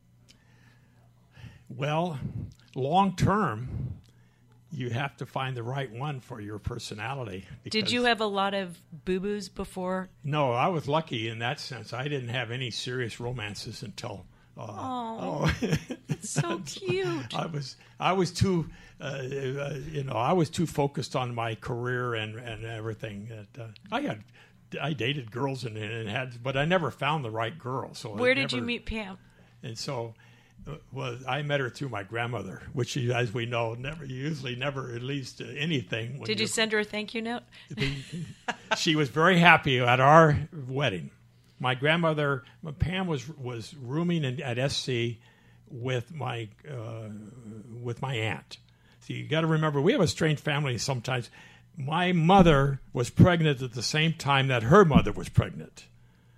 Well, long term, you have to find the right one for your personality. Did you have a lot of boo-boos before? No, I was lucky in that sense. I didn't have any serious romances until. Uh, oh, that's so cute. I was I was too uh, uh, you know I was too focused on my career and, and everything. That uh, I had I dated girls and, and had, but I never found the right girl. So where I did never, you meet Pam? And so. Uh, well, I met her through my grandmother, which, as we know, never usually never at least uh, anything. When Did you send her a thank you note? The, she was very happy at our wedding. My grandmother, Pam, was was rooming in, at S C with my uh, with my aunt. So you got to remember, we have a strange family sometimes. My mother was pregnant at the same time that her mother was pregnant.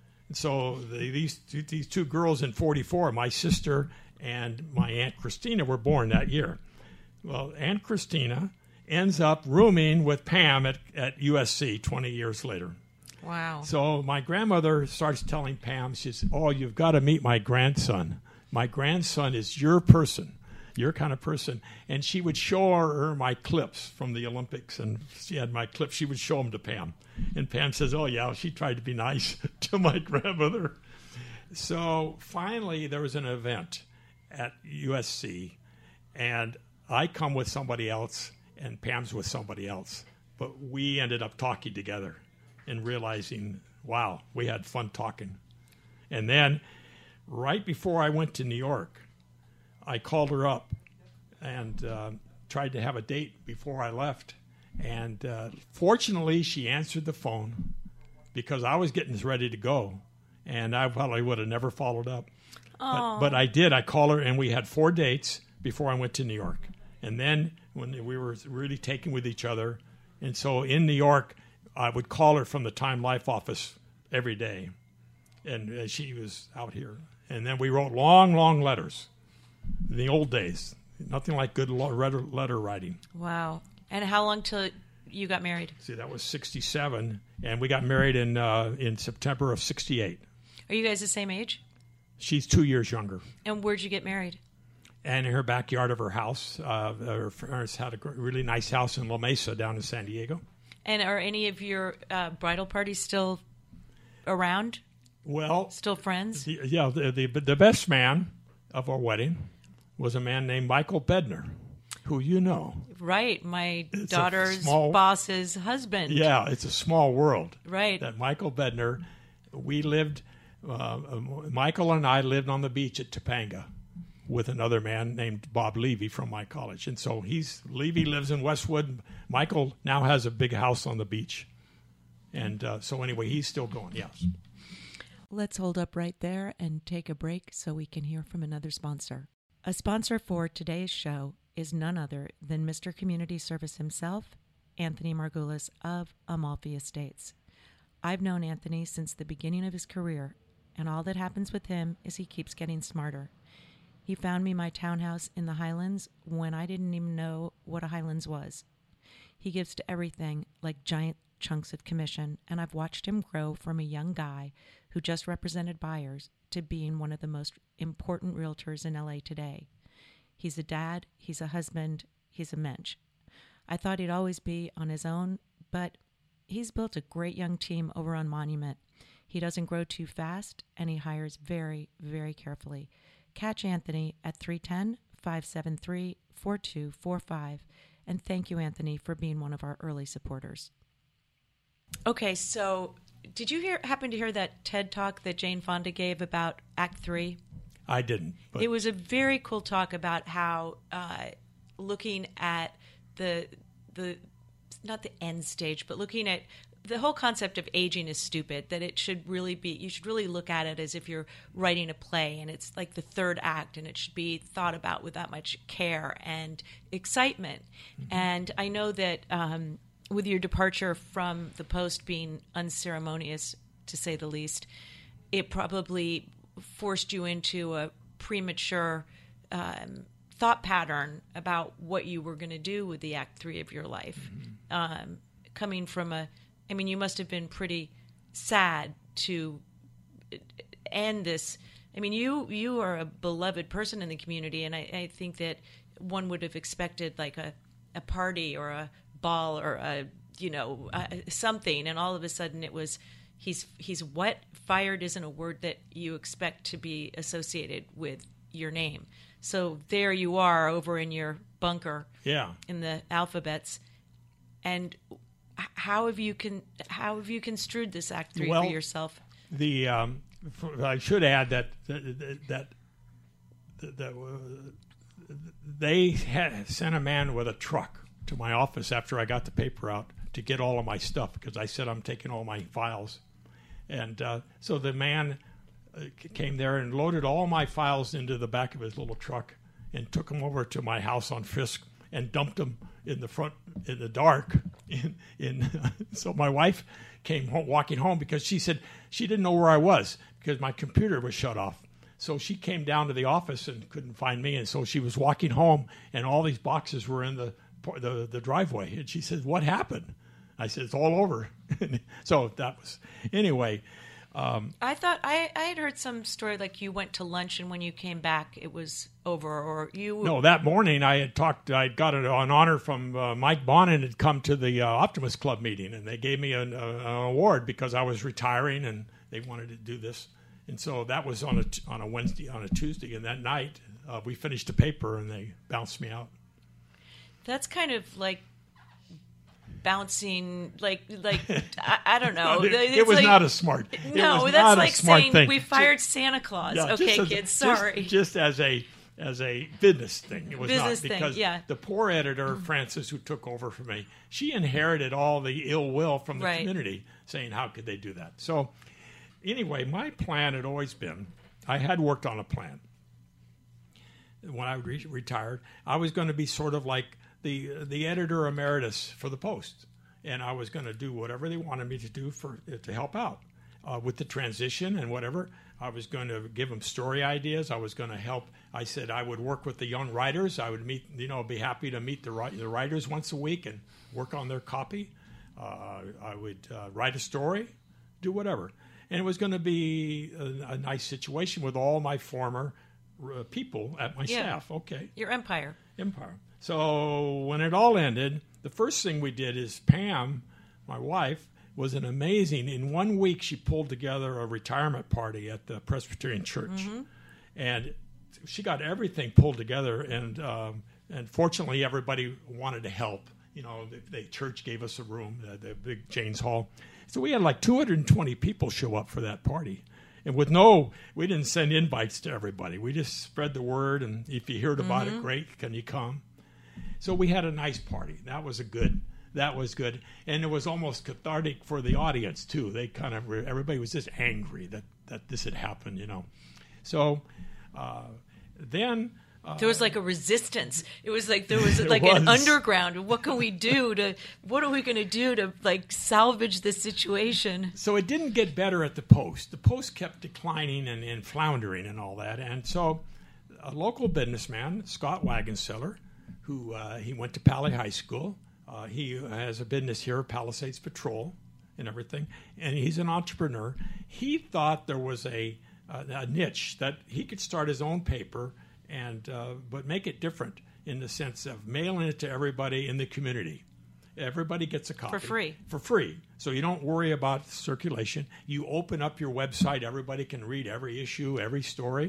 So the, these these two girls in forty-four, my sister and my Aunt Christina, were born that year. Well, Aunt Christina ends up rooming with Pam at, at U S C twenty years later. Wow. So my grandmother starts telling Pam, she says, oh, you've got to meet my grandson. My grandson is your person, your kind of person. And she would show her my clips from the Olympics, and she had my clips. She would show them to Pam. And Pam says, oh, yeah, she tried to be nice to my grandmother. So finally there was an event at U S C, and I come with somebody else, and Pam's with somebody else. But we ended up talking together and realizing, wow, we had fun talking. And then right before I went to New York, I called her up and uh, tried to have a date before I left. And uh, fortunately, she answered the phone because I was getting ready to go, and I probably would have never followed up. But, but I did. I called her, and we had four dates before I went to New York. And then when we were really taken with each other, and so in New York, I would call her from the Time Life office every day, and uh, she was out here. And then we wrote long, long letters in the old days. Nothing like good letter, letter writing. Wow. And how long till you got married? See, that was sixty-seven, and we got married in uh, in September of sixty-eight. Are you guys the same age? She's two years younger. And where'd you get married? And in her backyard of her house. Uh, her parents had a really nice house in La Mesa down in San Diego. And are any of your uh, bridal parties still around? Well, still friends? The, yeah, the, the the best man of our wedding was a man named Michael Bednar, who you know. Right, my It's daughter's small, boss's husband. Yeah, it's a small world. Right. That Michael Bednar, we lived, uh, Michael and I lived on the beach at Topanga with another man named Bob Levy from my college. And so he's Levy lives in Westwood. Michael now has a big house on the beach. And uh, so anyway, he's still going, yes. Let's hold up right there and take a break so we can hear from another sponsor. A sponsor for today's show is none other than Mister Community Service himself, Anthony Margulis of Amalfi Estates. I've known Anthony since the beginning of his career, and all that happens with him is he keeps getting smarter. He found me my townhouse in the Highlands when I didn't even know what a Highlands was. He gives to everything like giant chunks of commission, and I've watched him grow from a young guy who just represented buyers to being one of the most important realtors in L A today. He's a dad, he's a husband, he's a mensch. I thought he'd always be on his own, but he's built a great young team over on Monument. He doesn't grow too fast, and he hires very, very carefully. Catch Anthony at three one zero, five seven three, four two four five. And thank you, Anthony, for being one of our early supporters. Okay, so did you hear happen to hear that TED Talk that Jane Fonda gave about Act Three? I didn't. But It was a very cool talk about how uh, looking at the the not the end stage, but looking at the whole concept of aging is stupid. That it should really be you should really look at it as if you're writing a play, and it's like the third act, and it should be thought about with that much care and excitement. Mm-hmm. And I know that um, with your departure from the Post being unceremonious, to say the least, it probably forced you into a premature um, thought pattern about what you were going to do with the Act Three of your life. Mm-hmm. Um, coming from a, I mean, you must have been pretty sad to end this. I mean, you you are a beloved person in the community, and I, I think that one would have expected like a, a party or a ball or a, you know, uh, something, and all of a sudden it was, he's he's what? Fired isn't a word that you expect to be associated with your name. So there you are over in your bunker, yeah, in the alphabets. And how have you con- how have you construed this Act Three well, for yourself? The um, I should add that that that, that, that uh, they had sent a man with a truck to my office after I got the paper out to get all of my stuff, because I said I'm taking all my files. And uh, so the man uh, came there and loaded all my files into the back of his little truck and took them over to my house on Fisk and dumped them in the front in the dark. In, in so my wife came home, walking home, because she said she didn't know where I was because my computer was shut off. So she came down to the office and couldn't find me, and so she was walking home, and all these boxes were in the the, the driveway. And she said, "What happened?" I said, "It's all over." So that was, anyway. Um, I thought, I, I had heard some story like you went to lunch and when you came back it was over, or you... No, that morning I had talked, I got an, an honor from uh, Mike Bonin had come to the uh, Optimist Club meeting, and they gave me an, uh, an award because I was retiring and they wanted to do this. And so that was on a, on a Wednesday, on a Tuesday, and that night uh, we finished the paper and they bounced me out. That's kind of like bouncing, like, like I, I don't know. it, it's it was like, not a smart. No, it was that's not like a smart saying thing. we fired Santa Claus. Yeah, okay, as, kids, just, sorry. Just as a as a business thing, it was business not because thing, yeah. the poor editor Frances, who took over for me, she inherited all the ill will from the right. community, saying how could they do that. So anyway, my plan had always been, I had worked on a plan. When I re- retired, I was going to be sort of like the the editor emeritus for the Post, and I was going to do whatever they wanted me to do for to help out uh, with the transition and whatever. I was going to give them story ideas. I was going to help. I said I would work with the young writers. I would meet, you know, be happy to meet the the writers once a week and work on their copy. Uh, I would uh, write a story, do whatever, and it was going to be a, a nice situation with all my former uh, people at my yeah. staff. Okay, your empire. Empire. So when it all ended, the first thing we did is Pam, my wife, was an amazing, in one week she pulled together a retirement party at the Presbyterian Church. Mm-hmm. And she got everything pulled together, and um, and fortunately everybody wanted to help. You know, the, the church gave us a room, the, the big Janes Hall. So we had like two hundred twenty people show up for that party. And with no, we didn't send invites to everybody. We just spread the word, and if you heard about mm-hmm. it, great, can you come? So we had a nice party. That was a good, that was good. And it was almost cathartic for the audience, too. They kind of, were, everybody was just angry that, that this had happened, you know. So uh, then... Uh, there was like a resistance. It was like there was like was. an underground. What can we do to, what are we going to do to like salvage this situation? So it didn't get better at the Post. The Post kept declining and, and floundering and all that. And so a local businessman, Scott Wagenseller, who uh, he went to Pali High School. Uh, he has a business here, Palisades Patrol, and everything. And he's an entrepreneur. He thought there was a, a, a niche that he could start his own paper, and uh, but make it different in the sense of mailing it to everybody in the community. Everybody gets a copy. For free. For free. So you don't worry about circulation. You open up your website. Everybody can read every issue, every story.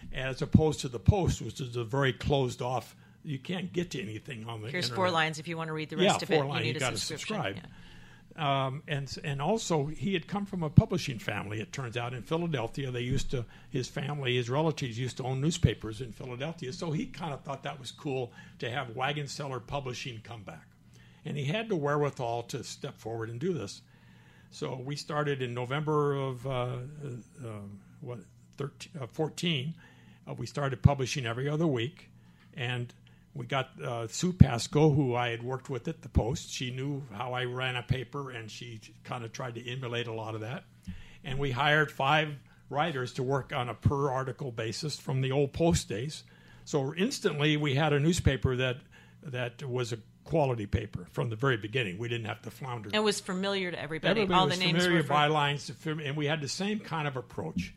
as opposed to the Post, which is a very closed off. You can't get to anything on the Here's internet. four lines. If you want to read the Yeah, rest of four it, lines. you need You a gotta subscription. subscribe. Yeah. Um, and and also he had come from a publishing family. It turns out in Philadelphia, they used to his family, his relatives used to own newspapers in Philadelphia. So he kind of thought that was cool to have Wagon Seller Publishing come back, and he had the wherewithal to step forward and do this. So we started in November of uh, uh, what thirteen, uh, fourteen. Uh, we started publishing every other week, and we got uh, Sue Pasco, who I had worked with at the Post. She knew how I ran a paper, and she kind of tried to emulate a lot of that. And we hired five writers to work on a per-article basis from the old Post days. So instantly, we had a newspaper that that was a quality paper from the very beginning. We didn't have to flounder. And was familiar to everybody. Everybody All was the names familiar, were from, bylines, and we had the same kind of approach.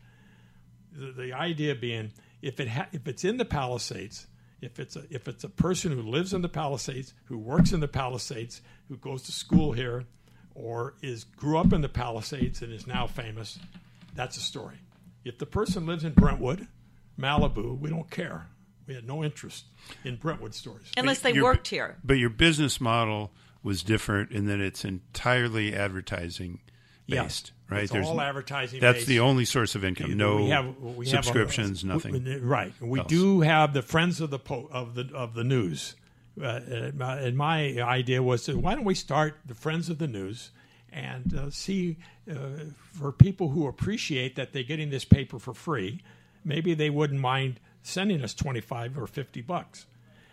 The, the idea being, if it ha- if it's in the Palisades, if it's a if it's a person who lives in the Palisades, who works in the Palisades, who goes to school here, or is grew up in the Palisades and is now famous, that's a story. If the person lives in Brentwood, Malibu, we don't care. We had no interest in Brentwood stories. unless they Your- worked here. But your business model was different in that it's entirely advertising based, Yes, right? it's There's all n- advertising That's based. the only source of income. No we have, we have a- subscriptions, we- nothing. we- right. We else. do have the Friends of the po- of the of the News, uh, and my- and my idea was to, why don't we start the Friends of the News and uh, see uh, for people who appreciate that they're getting this paper for free, maybe they wouldn't mind sending us twenty-five or fifty bucks,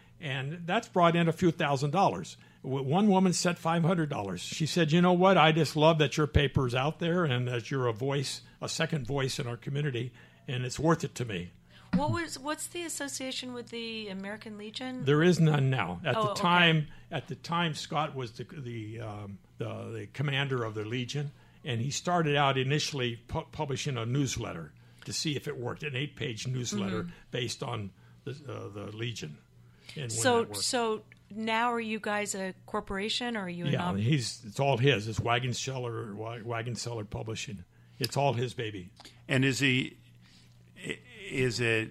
and that's brought in a few thousand dollars. One woman sent five hundred dollars. She said, you know what, I just love that your paper is out there and that you're a voice, a second voice in our community, and it's worth it to me. What was what's the association with the American Legion? There is none now. At Oh, the okay. time, at the time, Scott was the the, um, the the commander of the Legion, and he started out initially pu- publishing a newsletter to see if it worked, an eight-page newsletter Mm-hmm. based on the, uh, the Legion. And when so that worked. so now are you guys a corporation or are you a Yeah, non- he's it's all his. It's Wagon Seller, Wa- Wagon Seller Publishing. It's all his baby. And is he? i- Is it?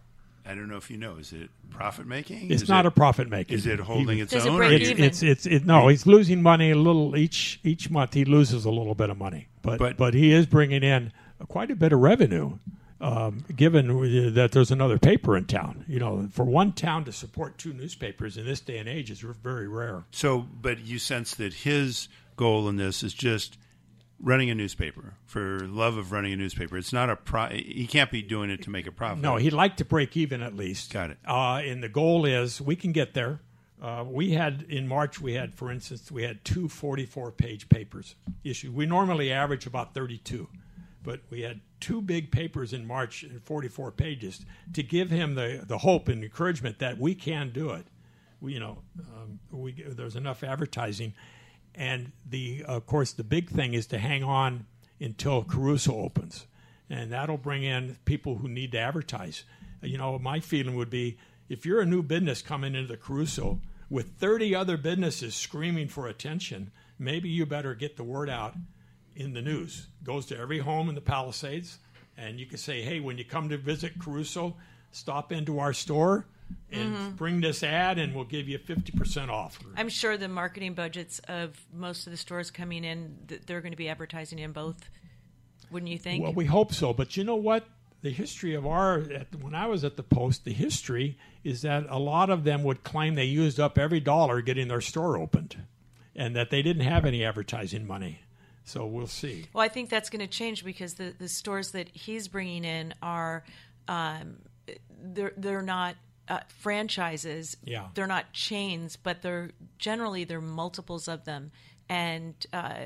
I don't know if you know. Is it profit making? It's is not it, a profit making. Is it holding He- its Does it own? break or It's, you- even? it's it's it, no. He's losing money a little each each month. He loses a little bit of money, but But- but, he is bringing in quite a bit of revenue. Um, given that there's another paper in town, you know, for one town to support two newspapers in this day and age is very rare. So, but you sense that his goal in this is just running a newspaper for love of running a newspaper. It's not a pro. He can't be doing it to make a profit. No, he'd like to break even at least. Got it. Uh, and the goal is we can get there. Uh, we had in March, we had, for instance, we had two forty-four page papers issued. We normally average about thirty-two, but we had two big papers in March and forty-four pages to give him the, the hope and encouragement that we can do it. We, you know, um, we, there's enough advertising. And the, of course, the big thing is to hang on until Caruso opens, and that'll bring in people who need to advertise. You know, my feeling would be if you're a new business coming into the Caruso with thirty other businesses screaming for attention, maybe you better get the word out in the news. It goes to every home in the Palisades, and you can say, hey, when you come to visit Caruso, stop into our store and Mm-hmm. bring this ad, and we'll give you fifty percent off. I'm sure the marketing budgets of most of the stores coming in, th- they're going to be advertising in both. Wouldn't you think? Well, we hope so. But you know what? The history of our, at, when I was at the Post, the history is that a lot of them would claim they used up every dollar getting their store opened and that they didn't have any advertising money. So we'll see. Well, I think that's going to change because the, the stores that he's bringing in are, um, they're they're not uh, franchises. Yeah. They're not chains, but they're generally they're multiples of them, and uh,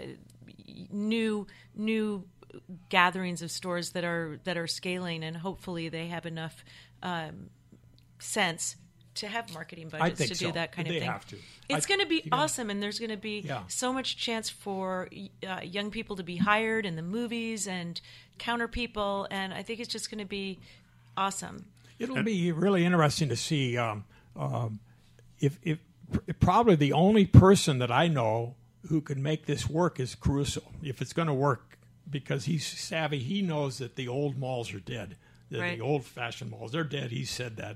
new new gatherings of stores that are that are scaling, and hopefully they have enough um, sense to have marketing budgets think to so. do that kind They of thing. have to. It's I- going to be you know- awesome, and there's going to be Yeah. so much chance for uh, young people to be hired in the movies and counter people, and I think it's just going to be awesome. It'll be really interesting to see um, um, if, if probably the only person that I know who can make this work is Caruso. If it's going to work, because he's savvy, he knows that the old malls are dead. The, Right. the old-fashioned malls, they're dead. He said that.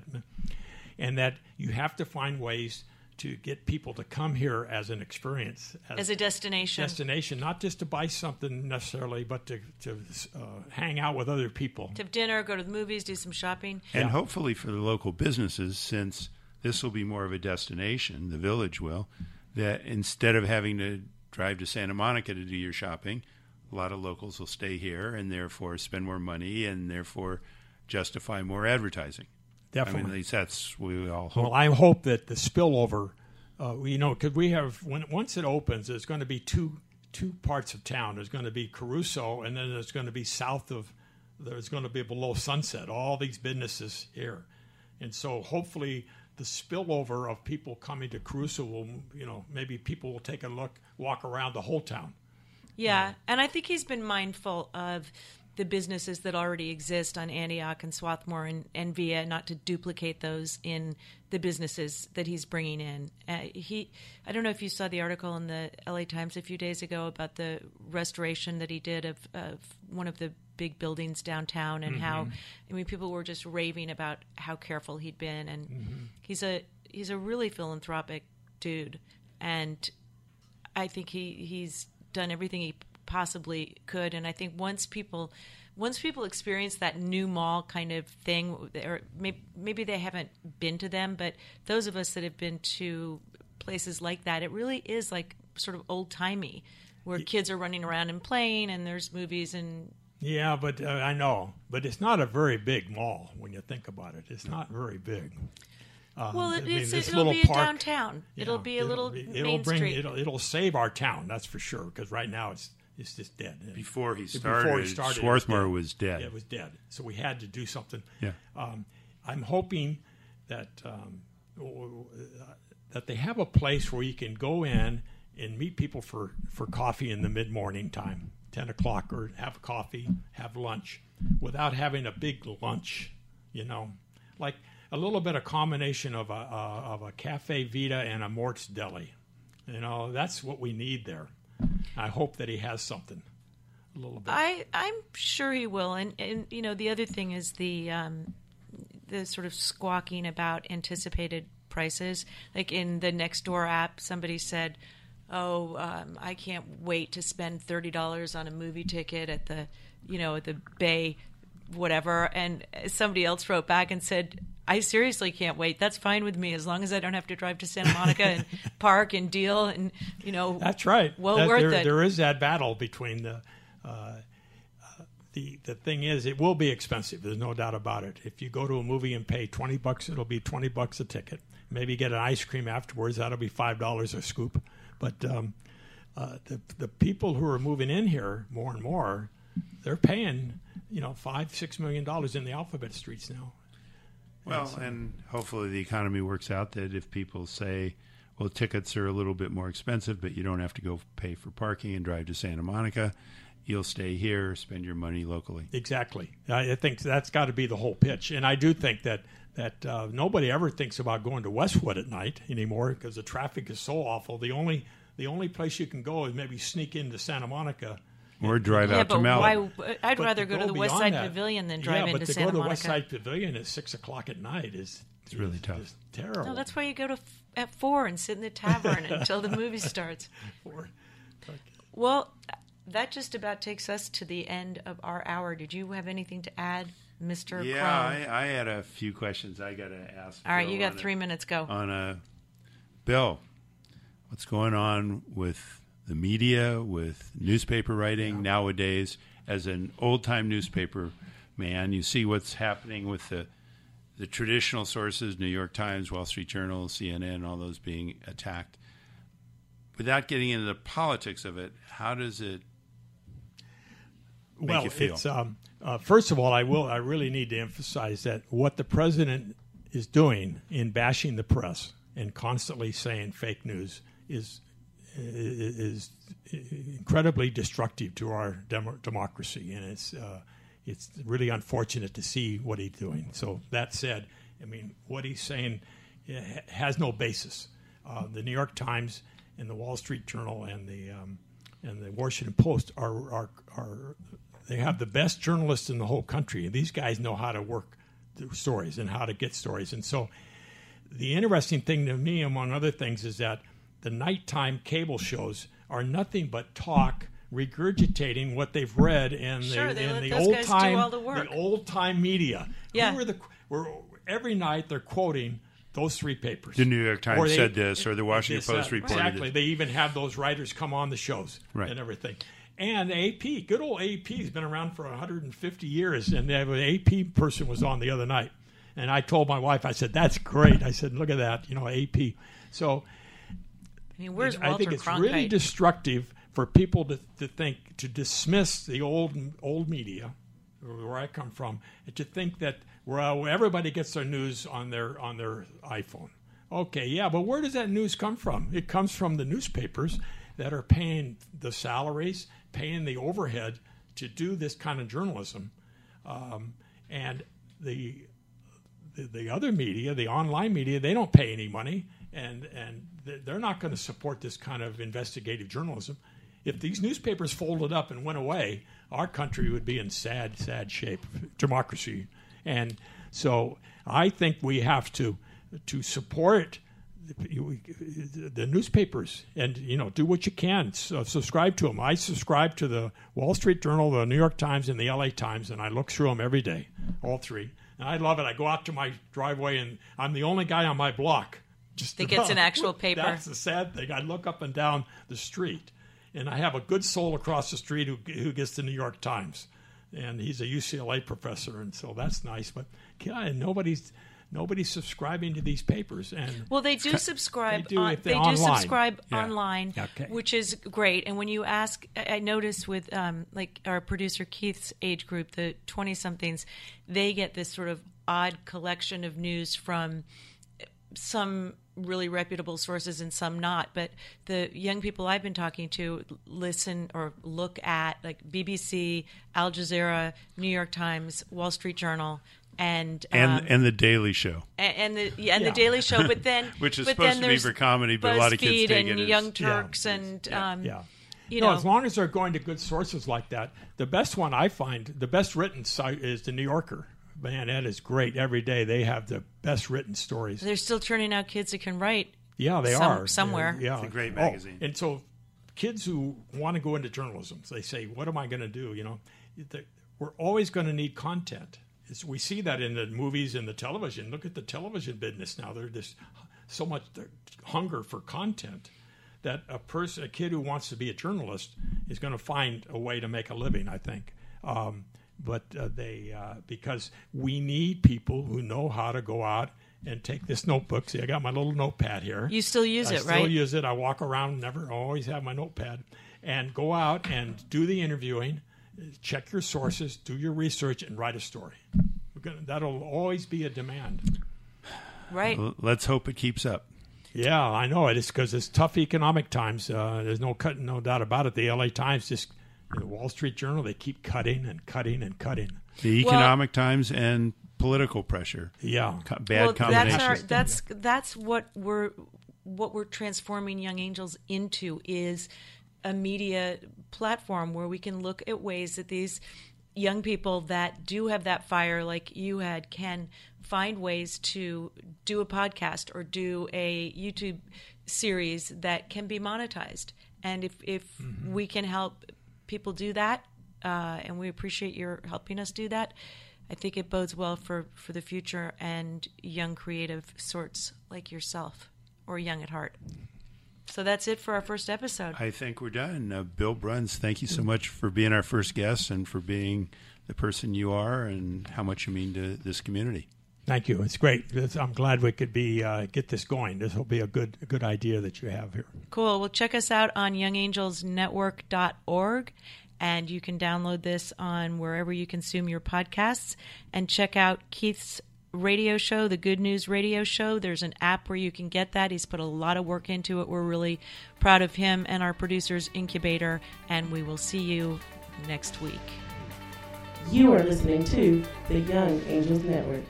And that you have to find ways to get people to come here as an experience. As a destination. Destination, not just to buy something necessarily, but to, to uh, hang out with other people. To have dinner, go to the movies, do some shopping. And Yeah. hopefully for the local businesses, since this will be more of a destination, the village will, that instead of having to drive to Santa Monica to do your shopping, a lot of locals will stay here and therefore spend more money and therefore justify more advertising. Definitely. I mean, at least that's what we all hope. Well, I hope that the spillover, uh, you know, because we have when once it opens, there's going to be two two parts of town. There's going to be Caruso, and then there's going to be south of. There's going to be below Sunset. All these businesses here, and so hopefully the spillover of people coming to Caruso will, you know, maybe people will take a look, walk around the whole town. Yeah, and I think he's been mindful of the businesses that already exist on Antioch and Swarthmore and, and Via, not to duplicate those in the businesses that he's bringing in. Uh, he, I don't know if you saw the article in the L A Times a few days ago about the restoration that he did of, of one of the big buildings downtown, and mm-hmm. how, I mean, people were just raving about how careful he'd been, and mm-hmm. he's a he's a really philanthropic dude, and I think he he's done everything he possibly could. And I think once people once people experience that new mall kind of thing, or maybe, maybe they haven't been to them, but those of us that have been to places like that, it really is like sort of old-timey, where yeah. kids are running around and playing, and there's movies and... Yeah, but uh, I know. But it's not a very big mall when you think about it. It's not very big. Um, well, it, I mean, it's, this it'll little be park, a downtown. Yeah, it'll be a little it'll, main it'll bring, street. It'll, it'll save our town, that's for sure, because right now it's it's just dead. Before he started, Before he started Swarthmore was, was dead. Yeah, it was dead. So we had to do something. Yeah. Um, I'm hoping that um, that they have a place where you can go in and meet people for, for coffee in the mid-morning time, ten o'clock, or have coffee, have lunch, without having a big lunch, you know. Like a little bit of combination of a, a, of a Cafe Vita and a Mort's Deli. You know, that's what we need there. I hope that he has something a little bit. I, I'm sure he will. And, and, you know, the other thing is the um, the sort of squawking about anticipated prices. Like in the Nextdoor app, somebody said, oh, um, I can't wait to spend thirty dollars on a movie ticket at the, you know, at the Bay, whatever. And somebody else wrote back and said, I seriously can't wait. That's fine with me, as long as I don't have to drive to Santa Monica and park and deal and, you know. That's right. Well that, worth there, it. There is that battle between the, uh, uh, the, the thing is, it will be expensive. There's no doubt about it. If you go to a movie and pay twenty bucks, it'll be twenty bucks a ticket. Maybe get an ice cream afterwards. That'll be five dollars a scoop. But um, uh, the, the people who are moving in here more and more, they're paying, you know, five, six million dollars in the alphabet streets now. Well, and, and hopefully the economy works out that if people say, well, tickets are a little bit more expensive, but you don't have to go pay for parking and drive to Santa Monica, you'll stay here, spend your money locally. Exactly. I think that's got to be the whole pitch. And I do think that, that uh, nobody ever thinks about going to Westwood at night anymore because the traffic is so awful. The only the only place you can go is maybe sneak into Santa Monica. Or drive yeah, out but to Malibu. Why, I'd But rather to go to go the West beyond Side that- Pavilion than drive yeah, into but to Santa go to Monica. West Side Pavilion at six o'clock at night is It's really is- tough. is terrible. No, that's why you go to f- at four and sit in the tavern until the movie starts. Or- Well, that just about takes us to the end of our hour. Did you have anything to add, Mister Yeah, Crone? I, I had a few questions I got to ask. All right, Bill you got on three a- minutes. Go. On a Bill, what's going on with the media, with newspaper writing nowadays? As an old-time newspaper man, you see what's happening with the the traditional sources, New York Times, Wall Street Journal, C N N, all those being attacked. Without getting into the politics of it, how does it make well, you feel? It's, um, uh, first of all, I will. I really need to emphasize that what the president is doing in bashing the press and constantly saying fake news is is incredibly destructive to our dem- democracy, and it's uh, it's really unfortunate to see what he's doing. So that said, I mean, what he's saying has no basis. Uh, the New York Times and the Wall Street Journal and the um, and the Washington Post are are are they have the best journalists in the whole country, and these guys know how to work the stories and how to get stories. And so the interesting thing to me, among other things, is that the nighttime cable shows are nothing but talk, regurgitating what they've read in Sure, the, they in let the those old guys do time, all the work. the old time media. Yeah. Who are the, we're, every night they're quoting those three papers. The New York Times Or they- said this, or the Washington this, Post uh, reported Exactly. this. They even have those writers come on the shows Right. and everything. And A P, good old A P, has been around for one hundred fifty years, and an A P person was on the other night. And I told my wife, I said, that's great. I said, look at that, you know, A P. So I mean, where's Walter I think it's Cronkite? really destructive for people to, to think, to dismiss the old old media, where I come from, and to think that well, everybody gets their news on their on their iPhone. Okay, yeah, but where does that news come from? It comes from the newspapers that are paying the salaries, paying the overhead to do this kind of journalism, um, and the, the the other media, the online media, they don't pay any money, and and they're not going to support this kind of investigative journalism. If these newspapers folded up and went away, our country would be in sad, sad shape, democracy. And so I think we have to to support the, the newspapers and, you know, do what you can. So subscribe to them. I subscribe to the Wall Street Journal, the New York Times, and the L A Times, and I look through them every day, all three. And I love it. I go out to my driveway, and I'm the only guy on my block. Just That gets an actual paper. That's the sad thing. I look up and down the street, and I have a good soul across the street who who gets the New York Times, and he's a U C L A professor, and so that's nice. But God, nobody's nobody's subscribing to these papers, and Well, they do subscribe. They do on, if they they're do online. subscribe Yeah. online, Okay. which is great. And when you ask, I I noticed with um, like our producer Keith's age group, the twenty-somethings, they get this sort of odd collection of news from some really reputable sources and some not. But the young people I've been talking to listen or look at like B B C, Al Jazeera, New York Times, Wall Street Journal, and And um, and the Daily Show, and, and the yeah, and Yeah. the Daily Show, but then which is but supposed then to be there's for comedy, but a lot of kids BuzzFeed take and it as Young Yeah. Turks and um, yeah. you no, know, as long as they're going to good sources like that. The best one I find, the best written site is the New Yorker. Man, that is great. Every day they have the best written stories. they're still turning out kids that can write. Yeah, they some- are somewhere. They're- yeah, It's a great Oh, magazine. and so, kids who want to go into journalism, they say, "What am I going to do?" You know, They- we're always going to need content. It's, we see that in the movies and the television. Look at the television business now. There's this so much hunger for content that a person, a kid who wants to be a journalist, is going to find a way to make a living. I think. Um, but uh, they uh, because we need people who know how to go out and take this notebook. See, I got my little notepad here. You still use I it, still right? use it. I walk around, never always have my notepad, and go out and do the interviewing, check your sources, do your research, and write a story. We're gonna, that'll always be a demand. Right. L- Let's hope it keeps up. Yeah, I know it is because it's tough economic times. Uh, there's no cut, no doubt about it. The L A Times, just the Wall Street Journal, they keep cutting and cutting and cutting. The Well- economic times and political pressure, Yeah, Co- bad well, combination. that's our, that's that's what we're what we're transforming Young Angels into is a media platform where we can look at ways that these young people that do have that fire like you had can find ways to do a podcast or do a YouTube series that can be monetized. And if, if mm-hmm. we can help people do that, uh, and we appreciate your helping us do that, I think it bodes well for, for the future and young creative sorts like yourself or young at heart. So that's it for our first episode. I think we're done. Uh, Bill Bruns, thank you so much for being our first guest and for being the person you are and how much you mean to this community. Thank you. It's great. It's, I'm glad we could be uh, get this going. This will be a good a good idea that you have here. Cool. Well, check us out on young angels network dot org, and you can download this on wherever you consume your podcasts. And check out Keith's radio show, the Good News Radio Show. There's an app where you can get that. He's put a lot of work into it. We're really proud of him and our producers, Incubator, and we will see you next week. You are listening to the Young Angels Network.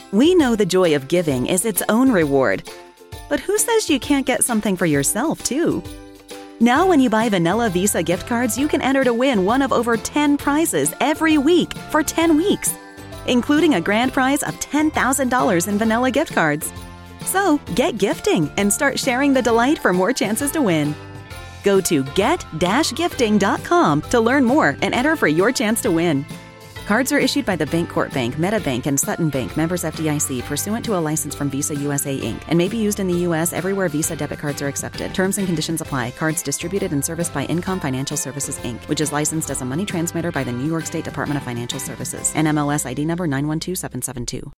We know the joy of giving is its own reward. But who says you can't get something for yourself, too? Now when you buy Vanilla Visa gift cards, you can enter to win one of over ten prizes every week for ten weeks, including a grand prize of ten thousand dollars in Vanilla gift cards. So get gifting and start sharing the delight for more chances to win. Go to get dash gifting dot com to learn more and enter for your chance to win. Cards are issued by the Bancorp Bank, MetaBank, and Sutton Bank, members F D I C, pursuant to a license from Visa U S A, Incorporated, and may be used in the U S everywhere Visa debit cards are accepted. Terms and conditions apply. Cards distributed and serviced by Income Financial Services, Incorporated, which is licensed as a money transmitter by the New York State Department of Financial Services. N M L S I D number nine one two seven seven two.